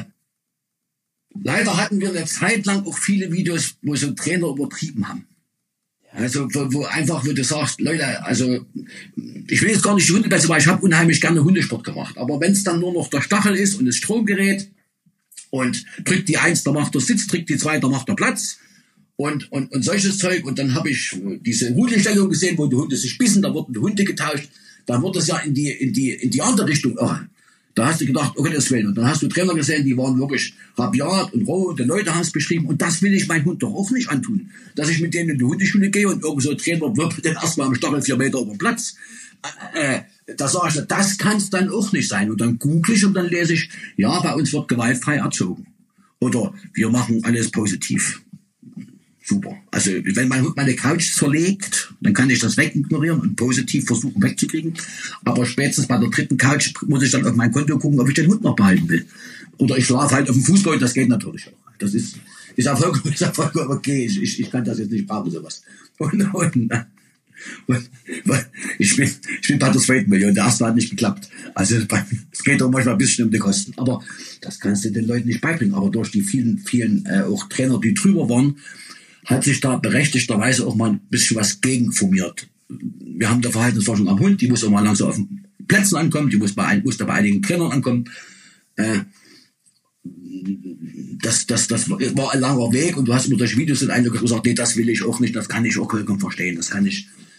leider hatten wir eine Zeit lang auch viele Videos, wo so Trainer übertrieben haben. Also wo, wo einfach, wo du sagst, Leute, also ich will jetzt gar nicht die Hunde besser, weil ich habe unheimlich gerne Hundesport gemacht. Aber wenn es dann nur noch der Stachel ist und das Stromgerät und drückt die Eins, da macht der Sitz, drückt die Zwei, da macht der Platz und, und, und solches Zeug. Und dann habe ich diese Rudelstellung gesehen, wo die Hunde sich bissen, da wurden die Hunde getauscht. Dann wurde es ja in die, in die, in die andere Richtung irre. Da hast du gedacht, okay, das will. Und dann hast du Trainer gesehen, die waren wirklich rabiat und roh, und die Leute haben es beschrieben. Und das will ich meinem Hund doch auch nicht antun. Dass ich mit denen in die Hundeschule gehe und irgend so ein Trainer wirft den erstmal am Stachel vier Meter über den Platz. Äh, da sage ich, das kann es dann auch nicht sein. Und dann google ich und dann lese ich, ja, bei uns wird gewaltfrei erzogen. Oder wir machen alles positiv. Super. Also wenn mein Hund meine Couch zerlegt, dann kann ich das wegignorieren und positiv versuchen wegzukriegen. Aber spätestens bei der dritten Couch muss ich dann auf mein Konto gucken, ob ich den Hund noch behalten will. Oder ich schlafe halt auf dem Fußboden, das geht natürlich auch. Das ist, ist ja vollkommen, ist ja vollkommen okay. Ich, ich, ich kann das jetzt nicht brauchen, sowas. Und, und, und, ich bin, ich bin bei der zweiten Million. Der erste hat nicht geklappt. Also es geht auch manchmal ein bisschen um die Kosten. Aber das kannst du den Leuten nicht beibringen. Aber durch die vielen, vielen äh, auch Trainer, die drüber waren, hat sich da berechtigterweise auch mal ein bisschen was gegenformiert. Wir haben da Verhaltensforschung am Hund, die muss auch mal langsam auf den Plätzen ankommen, die muss bei, ein, muss da bei einigen Trainern ankommen. Äh, das, das, das war ein langer Weg und du hast immer durch Videos in einem gesagt, nee, das will ich auch nicht, das kann ich auch vollkommen verstehen, das kann ich,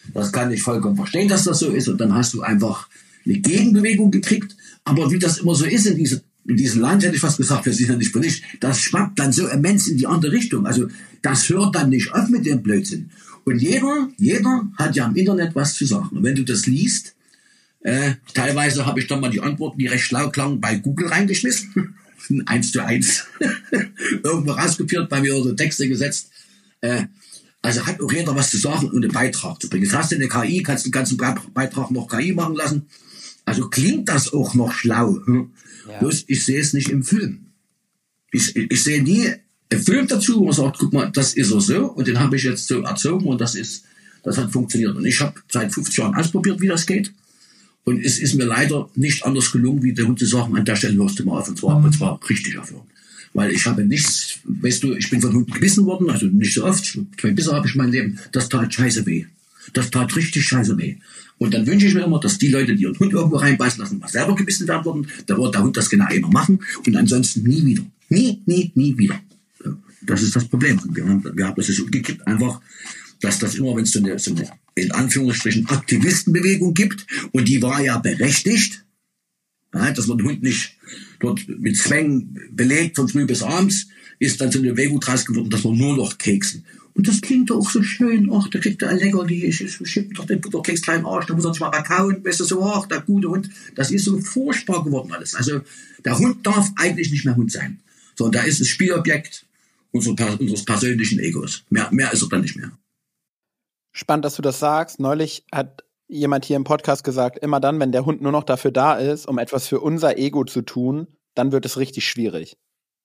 Das kann ich vollkommen verstehen, dass das so ist. Und dann hast du einfach eine Gegenbewegung gekriegt. Aber wie das immer so ist in, diese, in diesem Land, hätte ich fast gesagt, wir sind ja nicht für nicht, das schwappt dann so immens in die andere Richtung. Also das hört dann nicht auf mit dem Blödsinn. Und jeder, jeder hat ja im Internet was zu sagen. Und wenn du das liest, äh, teilweise habe ich dann mal die Antworten, die recht schlau klangen, bei Google reingeschmissen. eins zu eins. Irgendwo rauskopiert, bei mir oder Texte gesetzt. Äh, also hat auch jeder was zu sagen und einen Beitrag zu bringen. Jetzt hast du eine K I, kannst den ganzen Beitrag noch K I machen lassen. Also klingt das auch noch schlau. Hm? Ja. Bloß ich sehe es nicht im Film. Ich, ich sehe nie einen Film dazu, wo man sagt, guck mal, das ist er so und den habe ich jetzt so erzogen und das ist, das hat funktioniert. Und ich habe seit fünfzig Jahren ausprobiert, wie das geht. Und es ist mir leider nicht anders gelungen, wie der Hund zu sagen, an der Stelle hörst du mal auf und zwar, und zwar richtig aufhören. Weil ich habe nichts, weißt du, ich bin von Hunden gebissen worden, also nicht so oft, zwei Bisse habe ich in meinem Leben, das tat scheiße weh. Das tat richtig scheiße weh. Und dann wünsche ich mir immer, dass die Leute, die ihren Hund irgendwo reinbeißen lassen, mal selber gebissen werden würden, da wird der Hund das genau immer machen und ansonsten nie wieder. Nie, nie, nie wieder. Das ist das Problem. Wir haben, wir haben das ist umgekippt, einfach, dass das immer, wenn es so eine, so eine, in Anführungsstrichen, Aktivistenbewegung gibt, und die war ja berechtigt, ja, dass man den Hund nicht dort mit Zwängen belegt von früh bis abends, ist dann so eine Bewegung draus geworden, dass man nur noch keksen. Und das klingt doch so schön, ach, da kriegt er ein Leckerli, ich schieb doch den Butterkeks kleinen Arsch, da muss er sich mal kauen, weißt du, so, ach, der gute Hund, das ist so furchtbar geworden alles. Also, der Hund darf eigentlich nicht mehr Hund sein, sondern da ist es Spielobjekt unseres, unseres persönlichen Egos. Mehr, mehr ist er dann nicht mehr. Spannend, dass du das sagst. Neulich hat jemand hier im Podcast gesagt, immer dann, wenn der Hund nur noch dafür da ist, um etwas für unser Ego zu tun, dann wird es richtig schwierig.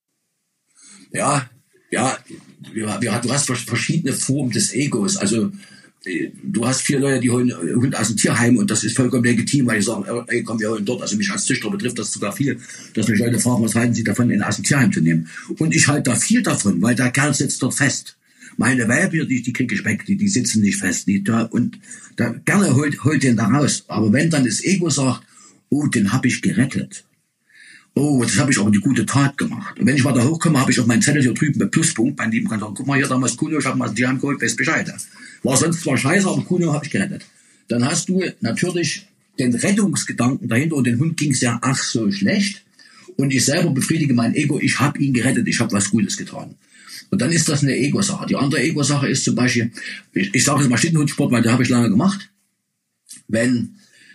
Ja, ja, wir, wir, du hast verschiedene Formen des Egos. Also du hast vier Leute, die holen Hund aus dem Tierheim und das ist vollkommen legitim, weil die sagen, ey, komm, wir holen dort. Also mich als Züchter betrifft das sogar viel, dass mich Leute fragen, was halten sie davon, ihn aus dem Tierheim zu nehmen. Und ich halte da viel davon, weil der Kerl sitzt dort fest. Meine Welpe, die, die kriege ich weg, die, die sitzen nicht fest. Die, da, und da gerne holt, holt den da raus. Aber wenn dann das Ego sagt, oh, den habe ich gerettet. Oh, das habe ich aber die gute Tat gemacht. Und wenn ich mal da hochkomme, habe ich auf meinen Zettel hier drüben mit Pluspunkt. Mein Lieben kann sagen, guck mal hier, damals Kuno, ich habe mal die Tierheim geholt, weiß Bescheid. War sonst zwar scheiße, aber Kuno habe ich gerettet. Dann hast du natürlich den Rettungsgedanken dahinter und den Hund ging es ja ach so schlecht. Und ich selber befriedige mein Ego, ich habe ihn gerettet, ich habe was Gutes getan. Und dann ist das eine Ego-Sache. Die andere Ego-Sache ist zum Beispiel, ich, ich sage jetzt mal Schlittenhundsport, weil den habe ich lange gemacht. Wenn,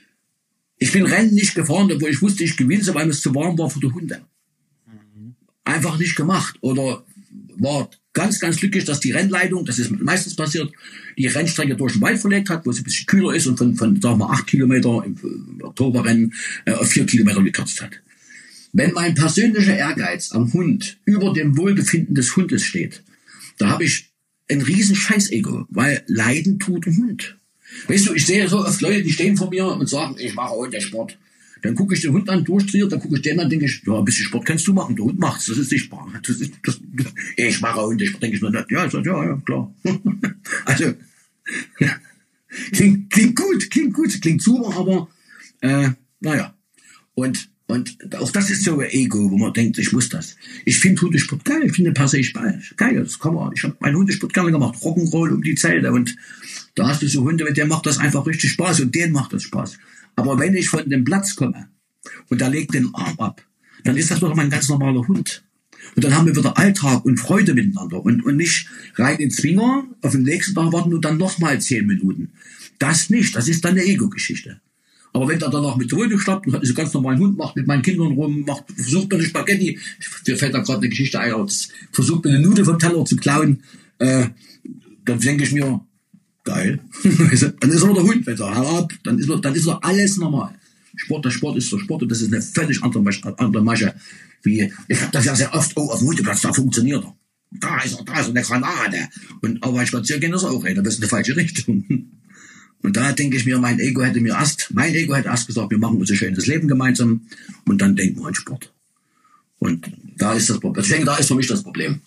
ich bin Rennen nicht gefahren, obwohl ich wusste, ich gewinne, weil es zu warm war für die Hunde. Mhm. Einfach nicht gemacht. Oder war ganz, ganz glücklich, dass die Rennleitung, das ist meistens passiert, die Rennstrecke durch den Wald verlegt hat, wo es ein bisschen kühler ist und von, von sagen wir, acht Kilometer im Oktoberrennen äh, auf vier Kilometer gekürzt hat. Wenn mein persönlicher Ehrgeiz am Hund über dem Wohlbefinden des Hundes steht, da habe ich ein riesen Scheiß-Ego, weil Leiden tut ein Hund. Weißt du, ich sehe so oft Leute, die stehen vor mir und sagen, ich mache heute Sport. Dann gucke ich den Hund an, durchtriert, dann gucke ich den an, denke ich, ja, ein bisschen Sport kannst du machen, der Hund macht's, das ist sichtbar. Das ist, das, ich mache Hundesport, denke ich mir, ja, ich sag, ja, ja, klar. Also, ja, klingt, klingt gut, klingt gut, klingt super, aber, äh, naja. Und, Und auch das ist so ein Ego, wo man denkt, ich muss das. Ich finde Hundesport geil, ich finde per se geil, das kann man. Ich habe meinen Hundesport gerne gemacht, Rock'n'Roll um die Zelte und da hast du so Hunde, mit denen macht das einfach richtig Spaß und denen macht das Spaß. Aber wenn ich von dem Platz komme und der legt den Arm ab, dann ist das doch mein ganz normaler Hund. Und dann haben wir wieder Alltag und Freude miteinander und, und nicht rein in Zwinger, auf den nächsten Tag warten und dann nochmal zehn Minuten. Das nicht, das ist dann eine Ego-Geschichte. Aber wenn der danach mit der Hunde schlappt und so ganz normalen Hund macht, mit meinen Kindern rum, macht, versucht mir eine Spaghetti, mir fällt da gerade eine Geschichte ein, versucht mir eine Nudel vom Teller zu klauen, äh, dann denke ich mir, geil. Dann ist er der Hund, wenn er ab, dann ist er, dann ist er alles normal. Sport, der Sport ist der Sport und das ist eine völlig andere, andere Masche. Wie, ich habe das ja sehr oft, oh, auf dem Hundeplatz, da funktioniert er. Da ist er, da ist er, eine Granate. Und aber bei Spaziergehen ist er auch, ey, da bist du in die falsche Richtung. Und da denke ich mir, mein Ego hätte mir erst, mein Ego hätte erst gesagt, wir machen uns ein schönes Leben gemeinsam und dann denken wir an Sport. Und da ist das Problem. Ich denke, da ist für mich das Problem.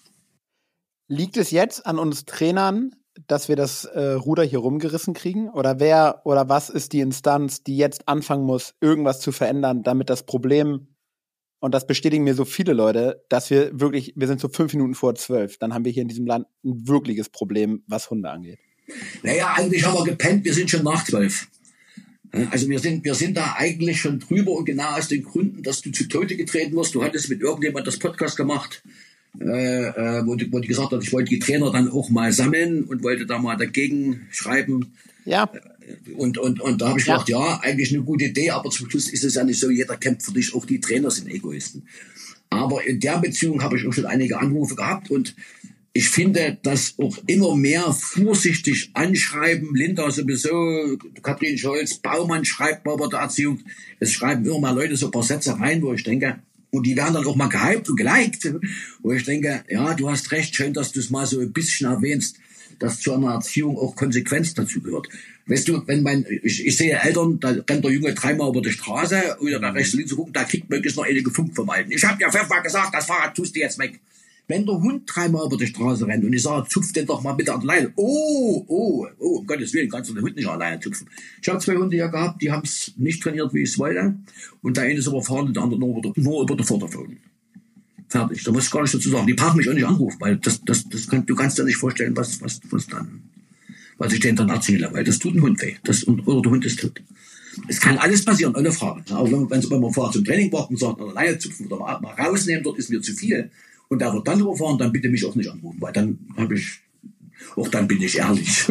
Liegt es jetzt an uns Trainern, dass wir das äh, Ruder hier rumgerissen kriegen? Oder wer oder was ist die Instanz, die jetzt anfangen muss, irgendwas zu verändern, damit das Problem, und das bestätigen mir so viele Leute, dass wir wirklich, wir sind so fünf Minuten vor zwölf, dann haben wir hier in diesem Land ein wirkliches Problem, was Hunde angeht. Naja, eigentlich haben wir gepennt, wir sind schon nach zwölf. Also wir sind, wir sind da eigentlich schon drüber und genau aus den Gründen, dass du zu Tode getreten wirst. Du hattest mit irgendjemand das Podcast gemacht, äh, äh, wo, die, wo die gesagt hat, ich wollte die Trainer dann auch mal sammeln und wollte da mal dagegen schreiben. Ja. Und, und, und da habe ich ja. gedacht, ja, eigentlich eine gute Idee, aber zum Schluss ist es ja nicht so, jeder kämpft für dich, auch die Trainer sind Egoisten. Aber in der Beziehung habe ich auch schon einige Anrufe gehabt und ich finde, dass auch immer mehr vorsichtig anschreiben, Linda sowieso, Katrin Scholz, Baumann schreibt mal über die Erziehung. Es schreiben immer mal Leute so ein paar Sätze rein, wo ich denke, und die werden dann auch mal gehypt und geliked, wo ich denke, ja, du hast recht, schön, dass du es mal so ein bisschen erwähnst, dass zu einer Erziehung auch Konsequenz dazu gehört. Weißt du, wenn mein, ich, ich sehe Eltern, da rennt der Junge dreimal über die Straße, oder nach rechts und links zu gucken, da kriegt möglichst noch einige Funk vom Alten. Ich hab ja fünfmal gesagt, das Fahrrad tust du jetzt weg. Wenn der Hund dreimal über die Straße rennt und ich sage, zupf den doch mal bitte an der Leine. Oh, oh, oh, um Gottes Willen, kannst du den Hund nicht alleine zupfen. Ich habe zwei Hunde hier gehabt, die haben es nicht trainiert, wie ich es wollte. Und der eine ist überfahren und der andere nur über, der, nur über den Vorderpfoten. Fertig. Da muss ich gar nicht dazu sagen. Die brauchen mich auch nicht anrufen, weil das, das, das kann, du kannst dir nicht vorstellen, was, was, was dann, was ich denen dann erzähle, weil das tut ein Hund weh. Das, oder der Hund ist tot. Es kann alles passieren, ohne Frage. Aber wenn, wenn, wenn man vorher zum Training braucht und sagt, an der Leine zupfen oder mal, mal rausnehmen, dort ist mir zu viel. Und der wird dann überfahren, dann bitte mich auch nicht anrufen, weil dann habe ich, auch dann bin ich ehrlich.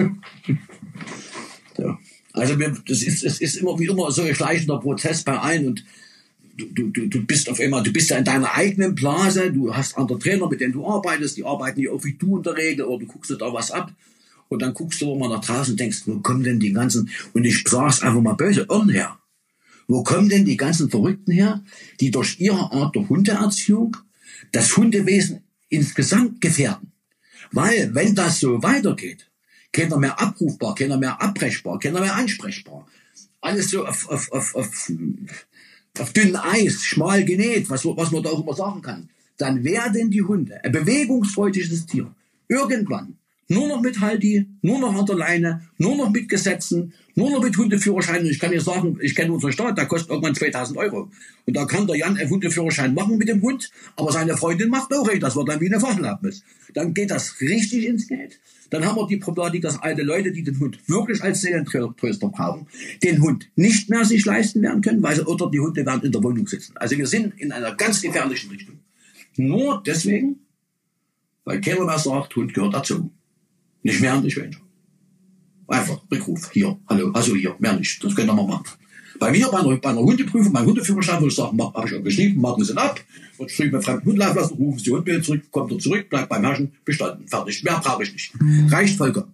Ja. Also das ist, es ist immer wie immer so ein schleichender Prozess bei allen und du, du, du bist auf einmal, du bist ja in deiner eigenen Blase, du hast andere Trainer, mit denen du arbeitest, die arbeiten ja auch wie du in der Regel, oder du guckst dir da was ab und dann guckst du mal nach draußen und denkst, wo kommen denn die ganzen, und ich sag's einfach mal böse, Irren her. Wo kommen denn die ganzen Verrückten her, die durch ihre Art der Hundeerziehung das Hundewesen insgesamt gefährden? Weil, wenn das so weitergeht, keiner mehr abrufbar, keiner mehr abbrechbar, keiner mehr ansprechbar, alles so auf, auf, auf, auf, auf dünnem Eis, schmal genäht, was, was man da auch immer sagen kann, dann werden die Hunde, ein bewegungsfreudiges Tier, irgendwann nur noch mit Halti, nur noch an der Leine, nur noch mit Gesetzen, nur noch mit Hundeführerschein. Und ich kann dir sagen, ich kenne unseren Staat, der kostet irgendwann zweitausend Euro. Und da kann der Jan einen Hundeführerschein machen mit dem Hund, aber seine Freundin macht auch nicht. Das wird dann wie eine Fahrerlaubnis. Dann geht das richtig ins Geld. Dann haben wir die Problematik, dass alte Leute, die den Hund wirklich als Seelentröster brauchen, den Hund nicht mehr sich leisten werden können, weil sie, oder die Hunde werden in der Wohnung sitzen. Also wir sind in einer ganz gefährlichen Richtung. Nur deswegen, weil keiner mehr sagt, Hund gehört dazu. Nicht mehr und nicht weniger. Einfach Rückruf. Hier, hallo, also hier, mehr nicht. Das können wir machen. Bei mir, bei einer, bei einer Hundeprüfung, mein Hundeführerschein, würde ich sagen, habe ich auch geschrieben, machen Sie ihn ab. Und schrieb mir fremden Hund laufen lassen, rufen Sie Hundbild zurück, kommt er zurück, bleibt beim Herrschen, bestanden, fertig. Mehr brauche ich nicht. Reicht vollkommen.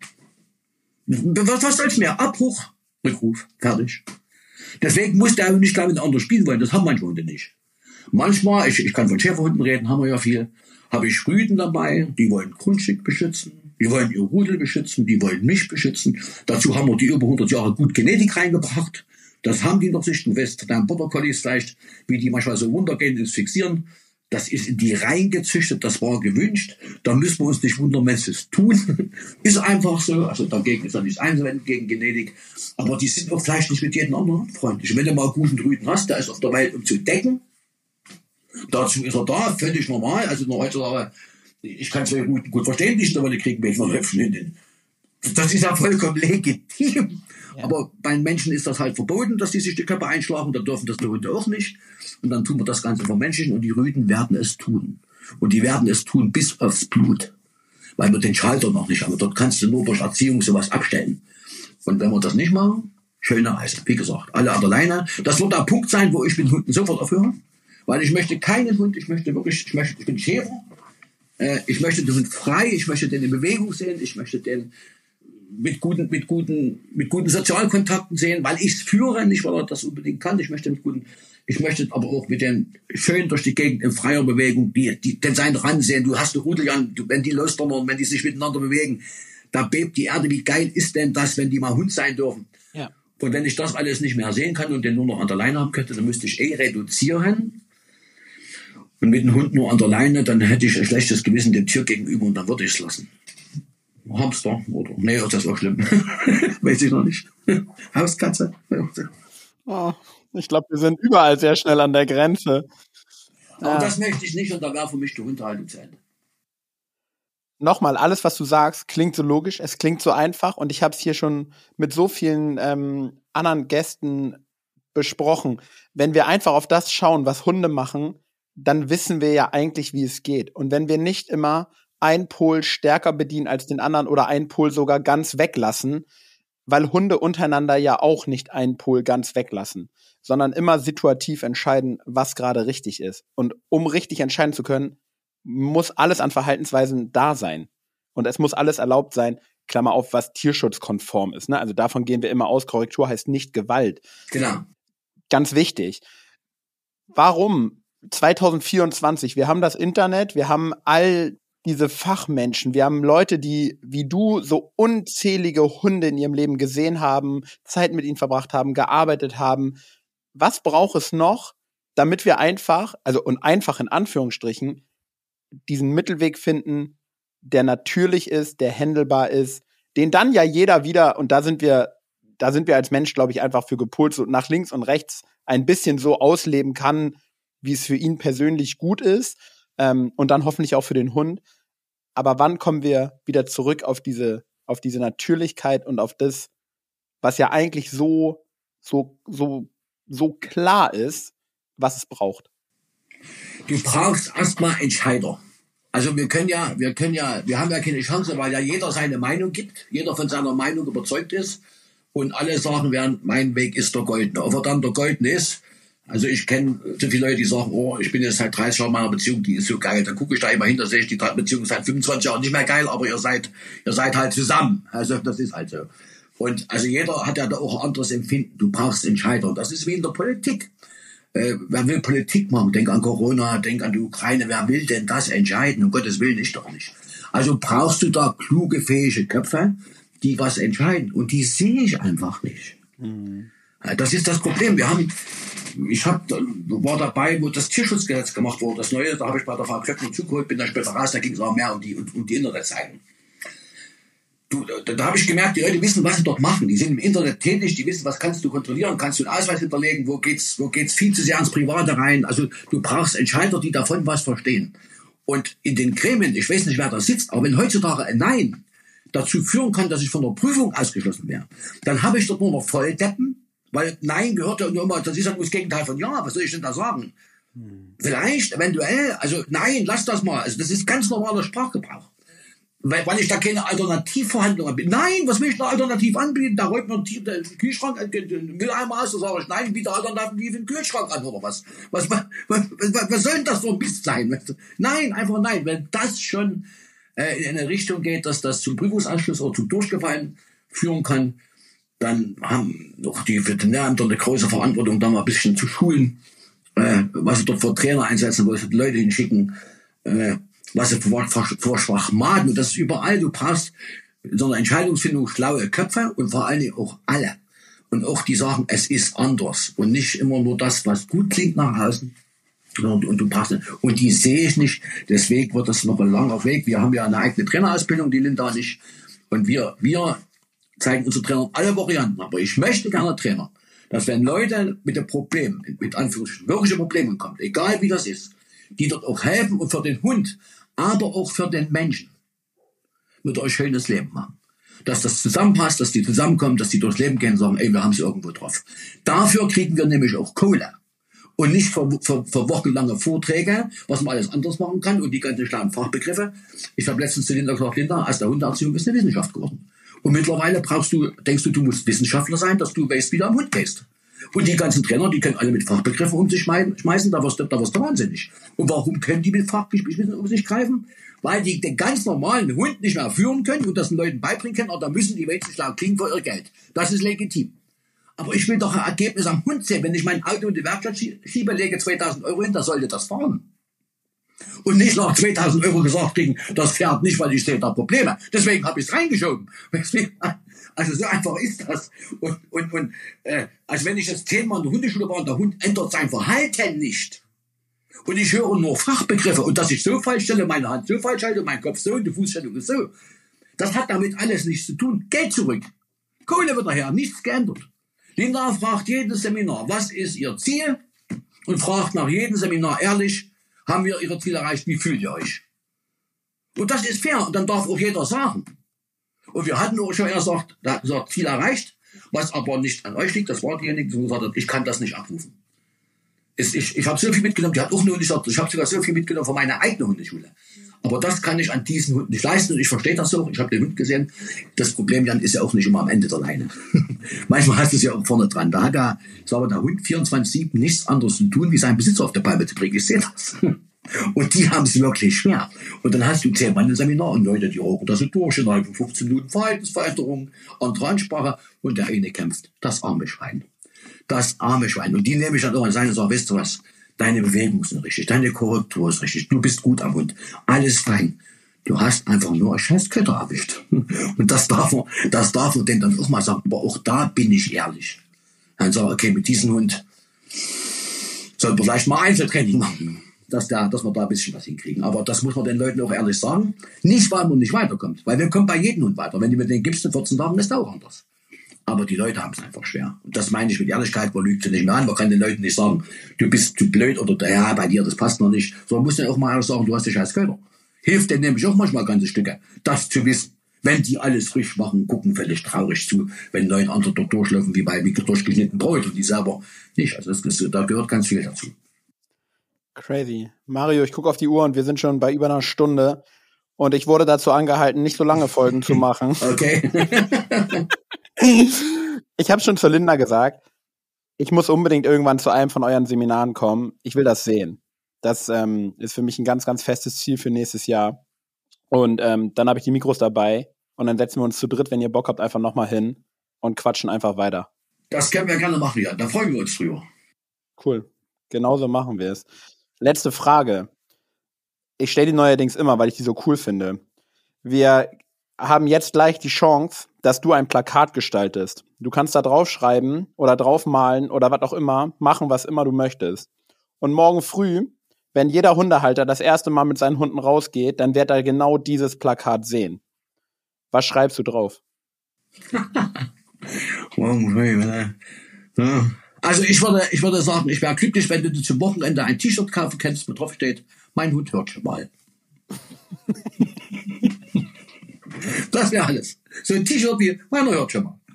Was, was soll's mehr? Abbruch, Rückruf, fertig. Deswegen muss der nicht gleich mit anderen spielen wollen, das haben manche Hunde nicht. Manchmal, ich, ich kann von Schäferhunden reden, haben wir ja viel, habe ich Rüden dabei, die wollen Grundstück beschützen. Die wollen ihr Rudel beschützen, die wollen mich beschützen. Dazu haben wir die über hundert Jahre gut Genetik reingebracht. Das haben die noch nicht. Du weißt, dein Border Collies vielleicht, wie die manchmal so runtergehen, ins Fixieren. Das ist in die reingezüchtet, das war gewünscht. Da müssen wir uns nicht wundern, wenn sie es tun. Ist einfach so. Also dagegen ist ja nichts einzuwenden gegen Genetik. Aber die sind auch vielleicht nicht mit jedem anderen freundlich. Wenn du mal einen guten Rüden hast, der ist auf der Welt, um zu decken. Dazu ist er da, völlig normal. Also nur heutzutage, ich kann zwei Ruten gut verstehen, die Stelle kriegen wir verlöpfen in den. Das ist ja vollkommen legitim. Ja. Aber bei Menschen ist das halt verboten, dass die sich die Köpfe einschlagen. Da dürfen das die Hunde auch nicht. Und dann tun wir das Ganze vermenschlichen und die Rüden werden es tun. Und die werden es tun bis aufs Blut. Weil wir den Schalter noch nicht haben. Dort kannst du nur durch Erziehung sowas abstellen. Und wenn wir das nicht machen, schöne Eise. Wie gesagt, alle an der Leine. Das wird der Punkt sein, wo ich mit Hunden sofort aufhöre. Weil ich möchte keinen Hund, ich möchte wirklich, ich möchte, ich bin Schäfer. Ich möchte den Hund frei, ich möchte den in Bewegung sehen, ich möchte den mit guten, mit guten, mit guten Sozialkontakten sehen, weil ich es führe, nicht weil er das unbedingt kann. Ich möchte mit guten, ich möchte aber auch mit den schön durch die Gegend in freier Bewegung, die, die, den seinen Rand sehen. Du hast eine Rudel, Jan, wenn die losdonnern, wenn die sich miteinander bewegen, da bebt die Erde. Wie geil ist denn das, wenn die mal Hund sein dürfen? Ja. Und wenn ich das alles nicht mehr sehen kann und den nur noch an der Leine haben könnte, dann müsste ich eh reduzieren. Und mit dem Hund nur an der Leine, dann hätte ich ein schlechtes Gewissen dem Tier gegenüber und dann würde ich es lassen. Hamster oder, nee, das war schlimm. Weiß ich noch nicht. Hauskatze. Oh, ich glaube, wir sind überall sehr schnell an der Grenze. Aber ja. Das möchte ich nicht und da wäre für mich die Hundehaltung zu Ende. nochmal, alles, was du sagst, klingt so logisch, es klingt so einfach und ich habe es hier schon mit so vielen ähm, anderen Gästen besprochen. Wenn wir einfach auf das schauen, was Hunde machen, dann wissen wir ja eigentlich, wie es geht. Und wenn wir nicht immer einen Pol stärker bedienen als den anderen oder einen Pol sogar ganz weglassen, weil Hunde untereinander ja auch nicht einen Pol ganz weglassen, sondern immer situativ entscheiden, was gerade richtig ist. Und um richtig entscheiden zu können, muss alles an Verhaltensweisen da sein. Und es muss alles erlaubt sein, Klammer auf, was tierschutzkonform ist. Ne? Also davon gehen wir immer aus. Korrektur heißt nicht Gewalt. Genau. Ganz wichtig. Warum zwanzig vierundzwanzig? Wir haben das Internet, wir haben all diese Fachmenschen, wir haben Leute, die wie du so unzählige Hunde in ihrem Leben gesehen haben, Zeit mit ihnen verbracht haben, gearbeitet haben. Was braucht es noch, damit wir einfach, also und einfach in Anführungsstrichen, diesen Mittelweg finden, der natürlich ist, der handelbar ist, den dann ja jeder wieder, und da sind wir, da sind wir als Mensch, glaube ich, einfach für gepolt, so nach links und rechts ein bisschen so ausleben kann, wie es für ihn persönlich gut ist, ähm, und dann hoffentlich auch für den Hund. Aber wann kommen wir wieder zurück auf diese, auf diese Natürlichkeit und auf das, was ja eigentlich so, so, so, so klar ist, was es braucht? Du brauchst erstmal Entscheider. Also wir können ja, wir können ja, wir haben ja keine Chance, weil ja jeder seine Meinung gibt, jeder von seiner Meinung überzeugt ist und alle sagen werden, mein Weg ist der goldene. Ob er dann der goldene ist, also ich kenne so viele Leute, die sagen, oh, ich bin jetzt seit dreißig Jahren in meiner Beziehung, die ist so geil. Dann gucke ich da immer hin, da sehe ich, die Beziehung ist seit fünfundzwanzig Jahren nicht mehr geil, aber ihr seid, ihr seid halt zusammen. Also das ist halt so. Und also jeder hat ja da auch ein anderes Empfinden. Du brauchst Entscheider. Und das ist wie in der Politik. Äh, wer will Politik machen? Denk an Corona, denk an die Ukraine. Wer will denn das entscheiden? Um Gottes Willen, ich doch nicht. Also brauchst du da kluge, fähige Köpfe, die was entscheiden. Und die sehe ich einfach nicht. Mhm. Das ist das Problem. Wir haben, ich hab, war dabei, wo das Tierschutzgesetz gemacht wurde, das Neue, da habe ich bei der Frau Klöckner zugeholt, bin dann später raus, da ging es auch mehr um die, um, um die Internetseiten. Du, da, da habe ich gemerkt, die Leute wissen, was sie dort machen. Die sind im Internet tätig, die wissen, was kannst du kontrollieren, kannst du einen Ausweis hinterlegen, wo geht's, wo geht's viel zu sehr ins Private rein. Also du brauchst Entscheider, die davon was verstehen. Und in den Gremien, ich weiß nicht, wer da sitzt, aber wenn heutzutage ein Nein dazu führen kann, dass ich von der Prüfung ausgeschlossen wäre, dann habe ich dort nur noch Volldeppen. Weil Nein gehört ja nur immer, das ist ja nur das Gegenteil von Ja, was soll ich denn da sagen? Hm. Vielleicht, eventuell, also nein, lass das mal. Also das ist ganz normaler Sprachgebrauch. Weil, weil ich da keine Alternativverhandlung anbiete. Nein, was will ich da alternativ anbieten? Da räumt man den Kühlschrank, den Mülleimer aus, da sage ich, nein, wieder alternativ den Kühlschrank an oder was? Was, was, was, was, was soll denn das so ein Mist sein? Weißt du? Nein, einfach nein. Wenn das schon äh, in eine Richtung geht, dass das zum Prüfungsabschluss oder zum Durchgefallen führen kann, dann haben noch die Veterinärämter eine große Verantwortung, da mal ein bisschen zu schulen, äh, was sie dort für Trainer einsetzen, wo sie die Leute hinschicken, äh, was sie vor, vor, vor Schwachmaten, und das ist überall, du brauchst in so einer Entscheidungsfindung schlaue Köpfe und vor allen Dingen auch alle. Und auch die sagen, es ist anders und nicht immer nur das, was gut klingt nach außen. Und, und du brauchst, und die sehe ich nicht, deswegen wird das noch ein langer Weg. Wir haben ja eine eigene Trainerausbildung, die Linda nicht, und wir, wir zeigen unsere Trainer alle Varianten. Aber ich möchte gerne Trainer, dass wenn Leute mit dem Problem, mit Anführungsstrichen, wirkliche Probleme kommen, egal wie das ist, die dort auch helfen und für den Hund, aber auch für den Menschen, mit euch schönes Leben machen. Dass das zusammenpasst, dass die zusammenkommen, dass die durchs Leben gehen und sagen, ey, wir haben es irgendwo drauf. Dafür kriegen wir nämlich auch Kohle. Und nicht für, für, für wochenlange Vorträge, was man alles anders machen kann und die ganzen schlauen Fachbegriffe. Ich habe letztens zu Linda gesagt, Linda, aus der Hundeerziehung ist eine Wissenschaft geworden. Und mittlerweile brauchst du, denkst du, du musst Wissenschaftler sein, dass du weißt, wie du am Hund gehst. Und die ganzen Trainer, die können alle mit Fachbegriffen um sich schmeißen, da wirst du, da wirst du wahnsinnig. Und warum können die mit Fachbegriffen um sich greifen? Weil die den ganz normalen Hund nicht mehr führen können und das den Leuten beibringen können, aber da müssen die wenigstens schlau klingen für ihr Geld. Das ist legitim. Aber ich will doch ein Ergebnis am Hund sehen. Wenn ich mein Auto in die Werkstatt schiebe, lege zweitausend Euro hin, da sollte das fahren. Und nicht nach zweitausend Euro gesagt kriegen, das fährt nicht, weil ich sehe da Probleme. Deswegen habe ich es reingeschoben. Also so einfach ist das. Und, und, und äh, als wenn ich jetzt zehnmal in der Hundeschule war und der Hund ändert sein Verhalten nicht. Und ich höre nur Fachbegriffe und dass ich so falsch stelle, meine Hand so falsch halte, mein Kopf so und die Fußstellung ist so. Das hat damit alles nichts zu tun. Geld zurück. Kohle wieder her, nichts geändert. Linda fragt jedes Seminar, was ist ihr Ziel? Und fragt nach jedem Seminar ehrlich, haben wir ihre Ziele erreicht, wie fühlt ihr euch? Und das ist fair. Und dann darf auch jeder sagen. Und wir hatten auch schon einer gesagt, der hat gesagt, Ziel erreicht, was aber nicht an euch liegt. Das war diejenige, die gesagt hat, ich kann das nicht abrufen. Es, ich ich habe so viel mitgenommen, die hat auch nur gesagt, ich habe sogar so viel mitgenommen von meiner eigenen Hundeschule. Aber das kann ich an diesen Hunden nicht leisten und ich verstehe das so. Ich habe den Hund gesehen. Das Problem, Jan, ist ja auch nicht immer am Ende der Leine. Manchmal hast du es ja auch vorne dran. Da hat der, ich sage, der Hund vierundzwanzig sieben nichts anderes zu tun, wie seinen Besitzer auf der Palme zu bringen. Ich sehe das. Und die haben es wirklich schwer. Und dann hast du zehn Mann im Seminar und Leute, die rocken das so durch, innerhalb von fünfzehn Minuten Verhaltensveränderung, andere Ansprache und der eine kämpft. Das arme Schwein. Das arme Schwein. Und die nehme ich dann irgendwann sein und sage, weißt du was? Deine Bewegungen sind richtig, deine Korrektur ist richtig, du bist gut am Hund, alles fein. Du hast einfach nur einen scheiß Kötter erwischt. Und das darf man, das darf man denn dann auch mal sagen. Aber auch da bin ich ehrlich. Dann sage ich, okay, mit diesem Hund sollten wir vielleicht mal Einzeltraining machen, dass, der, dass wir da ein bisschen was hinkriegen. Aber das muss man den Leuten auch ehrlich sagen. Nicht, weil man nicht weiterkommt. Weil wir kommen bei jedem Hund weiter. Wenn du mit den gibst in vierzehn Tagen, ist das auch anders. Aber die Leute haben es einfach schwer. Und das meine ich mit Ehrlichkeit, man lügt sie nicht mehr an. Man kann den Leuten nicht sagen, du bist zu blöd oder ja, bei dir, das passt noch nicht. Sondern man muss dann auch mal ehrlich sagen, du hast dich als Köder. Hilft denen nämlich auch manchmal ganze Stücke, das zu wissen. Wenn die alles frisch machen, gucken völlig traurig zu, wenn neun andere dort durchlaufen wie bei wie durchgeschnitten Brot und die selber nicht. Also das, das, da gehört ganz viel dazu. Crazy. Mario, ich gucke auf die Uhr und wir sind schon bei über einer Stunde. Und ich wurde dazu angehalten, nicht so lange Folgen zu machen. Okay. Ich habe schon zu Linda gesagt, ich muss unbedingt irgendwann zu einem von euren Seminaren kommen. Ich will das sehen. Das ähm, ist für mich ein ganz, ganz festes Ziel für nächstes Jahr. Und ähm, dann habe ich die Mikros dabei und dann setzen wir uns zu dritt, wenn ihr Bock habt, einfach nochmal hin und quatschen einfach weiter. Das können wir gerne machen, ja. Da freuen wir uns drüber. Cool. Genauso machen wir es. Letzte Frage. Ich stelle die neuerdings immer, weil ich die so cool finde. Wir haben jetzt gleich die Chance, dass du ein Plakat gestaltest. Du kannst da draufschreiben oder draufmalen oder was auch immer, machen, was immer du möchtest. Und morgen früh, wenn jeder Hundehalter das erste Mal mit seinen Hunden rausgeht, dann wird er genau dieses Plakat sehen. Was schreibst du drauf? Also ich würde, ich würde sagen, ich wäre glücklich, wenn du dir zum Wochenende ein T-Shirt kaufen kannst, wo drauf steht, mein Hund hört schon mal. Das wäre alles. So ein T-Shirt wie, meiner hört schon mal.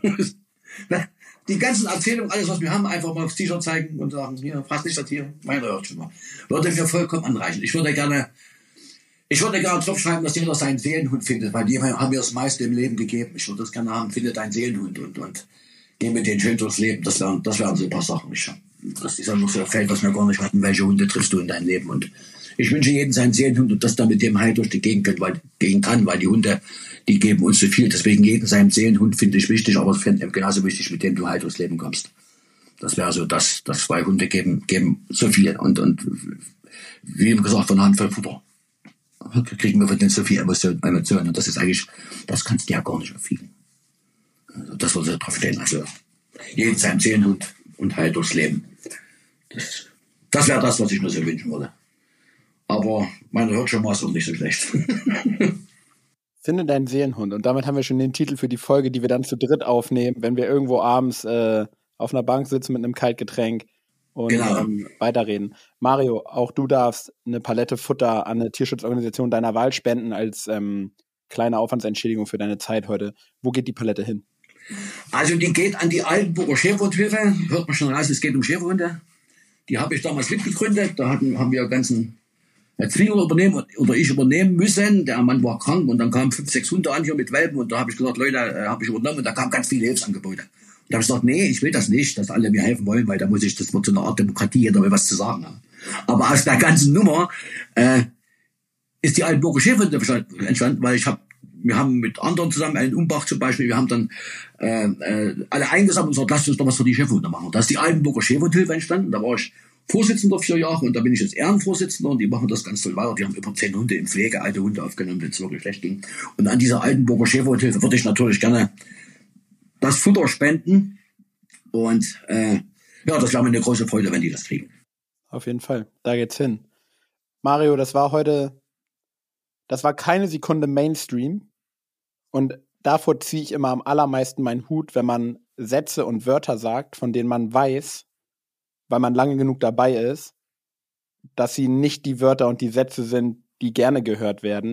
Die ganzen Erzählungen, alles was wir haben, einfach mal aufs T-Shirt zeigen und sagen, hier, fass nicht das hier, meiner hört schon mal. Würde mir vollkommen anreichen. Ich würde gerne, ich würde gerne drauf schreiben, dass jeder seinen Seelenhund findet, weil die haben mir das meiste im Leben gegeben. Ich würde das gerne haben, finde deinen Seelenhund und, und geh mit denen schön durchs Leben. Das wären, das wären so ein paar Sachen. Ich, das ist ja noch so ein Feld, was wir gar nicht hatten. Welche Hunde triffst du in deinem Leben? Und ich wünsche jedem seinen Seelenhund und dass da mit dem heil durch die Gegend können, weil, gehen kann, weil die Hunde, die geben uns so viel. Deswegen jeden seinen Seelenhund finde ich wichtig, aber ich finde genauso wichtig, mit dem du heil durchs Leben kommst. Das wäre so, dass, dass zwei Hunde geben, geben so viel. Und, und, wie eben gesagt, von einer Handvoll Futter kriegen wir von denen so viel Emotionen. Emotionen. Und das ist eigentlich, das kannst du ja gar nicht erfinden. Also, das würde drauf stehen. Also, jeden seinen Seelenhund und heil durchs Leben. Das, das wäre das, was ich mir so wünschen würde. Aber meine hört schon mal, ist auch nicht so schlecht. Finde deinen Seelenhund. Und damit haben wir schon den Titel für die Folge, die wir dann zu dritt aufnehmen, wenn wir irgendwo abends äh, auf einer Bank sitzen mit einem Kaltgetränk und Genau. ähm, weiterreden. Mario, auch du darfst eine Palette Futter an eine Tierschutzorganisation deiner Wahl spenden als ähm, kleine Aufwandsentschädigung für deine Zeit heute. Wo geht die Palette hin? Also die geht an die Altenburger Schäferhundhilfe. Hört man schon raus, es geht um Schäferhunde. Die habe ich damals mitgegründet. Da hatten, haben wir ganzen Zwillinge übernehmen oder ich übernehmen müssen. Der Mann war krank und dann kamen fünf, sechs Hunde an hier mit Welpen und da habe ich gesagt, Leute, äh, habe ich übernommen und da kamen ganz viele Hilfsangebote. Und da habe ich gesagt, nee, ich will das nicht, dass alle mir helfen wollen, weil da muss ich, das wird so eine Art Demokratie, jeder will was zu sagen haben. Aber aus der ganzen Nummer äh, ist die Altenburger Schäferhunde entstanden, weil ich habe wir haben mit anderen zusammen, einen Umbach zum Beispiel, wir haben dann äh, äh, alle eingesammelt und gesagt, lasst uns doch was für die Schäferhunde machen. Und da ist die Altenburger Schäferhundhilfe entstanden, da war ich Vorsitzender vier Jahre und da bin ich jetzt Ehrenvorsitzender und die machen das ganz toll weiter. Die haben über zehn Hunde in Pflege, alte Hunde aufgenommen, wenn es wirklich schlecht ging. Und an dieser Altenburger Schäferhundhilfe würde ich natürlich gerne das Futter spenden und äh, ja, das wäre mir eine große Freude, wenn die das kriegen. Auf jeden Fall, da geht's hin. Mario, das war heute, das war keine Sekunde Mainstream und davor ziehe ich immer am allermeisten meinen Hut, wenn man Sätze und Wörter sagt, von denen man weiß, weil man lange genug dabei ist, dass sie nicht die Wörter und die Sätze sind, die gerne gehört werden.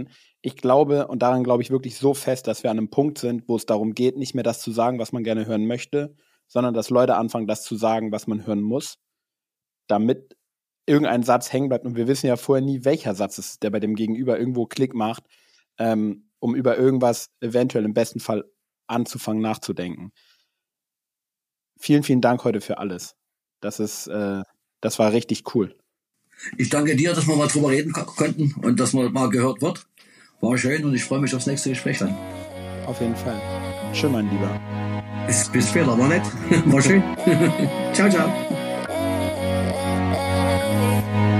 ich glaube, und daran glaube ich wirklich so fest, dass wir an einem Punkt sind, wo es darum geht, nicht mehr das zu sagen, was man gerne hören möchte, sondern dass Leute anfangen, das zu sagen, was man hören muss, damit irgendein Satz hängen bleibt. Und wir wissen ja vorher nie, welcher Satz ist, der bei dem Gegenüber irgendwo Klick macht, ähm, um über irgendwas eventuell im besten Fall anzufangen nachzudenken. Vielen, vielen Dank heute für alles. Das ist, äh, das war richtig cool. Ich danke dir, dass wir mal drüber reden konnten und dass man mal gehört wird. War schön und ich freue mich aufs nächste Gespräch dann. Auf jeden Fall. Schön, mein Lieber. Bis, bis später, war nett. War schön. Ciao, ciao.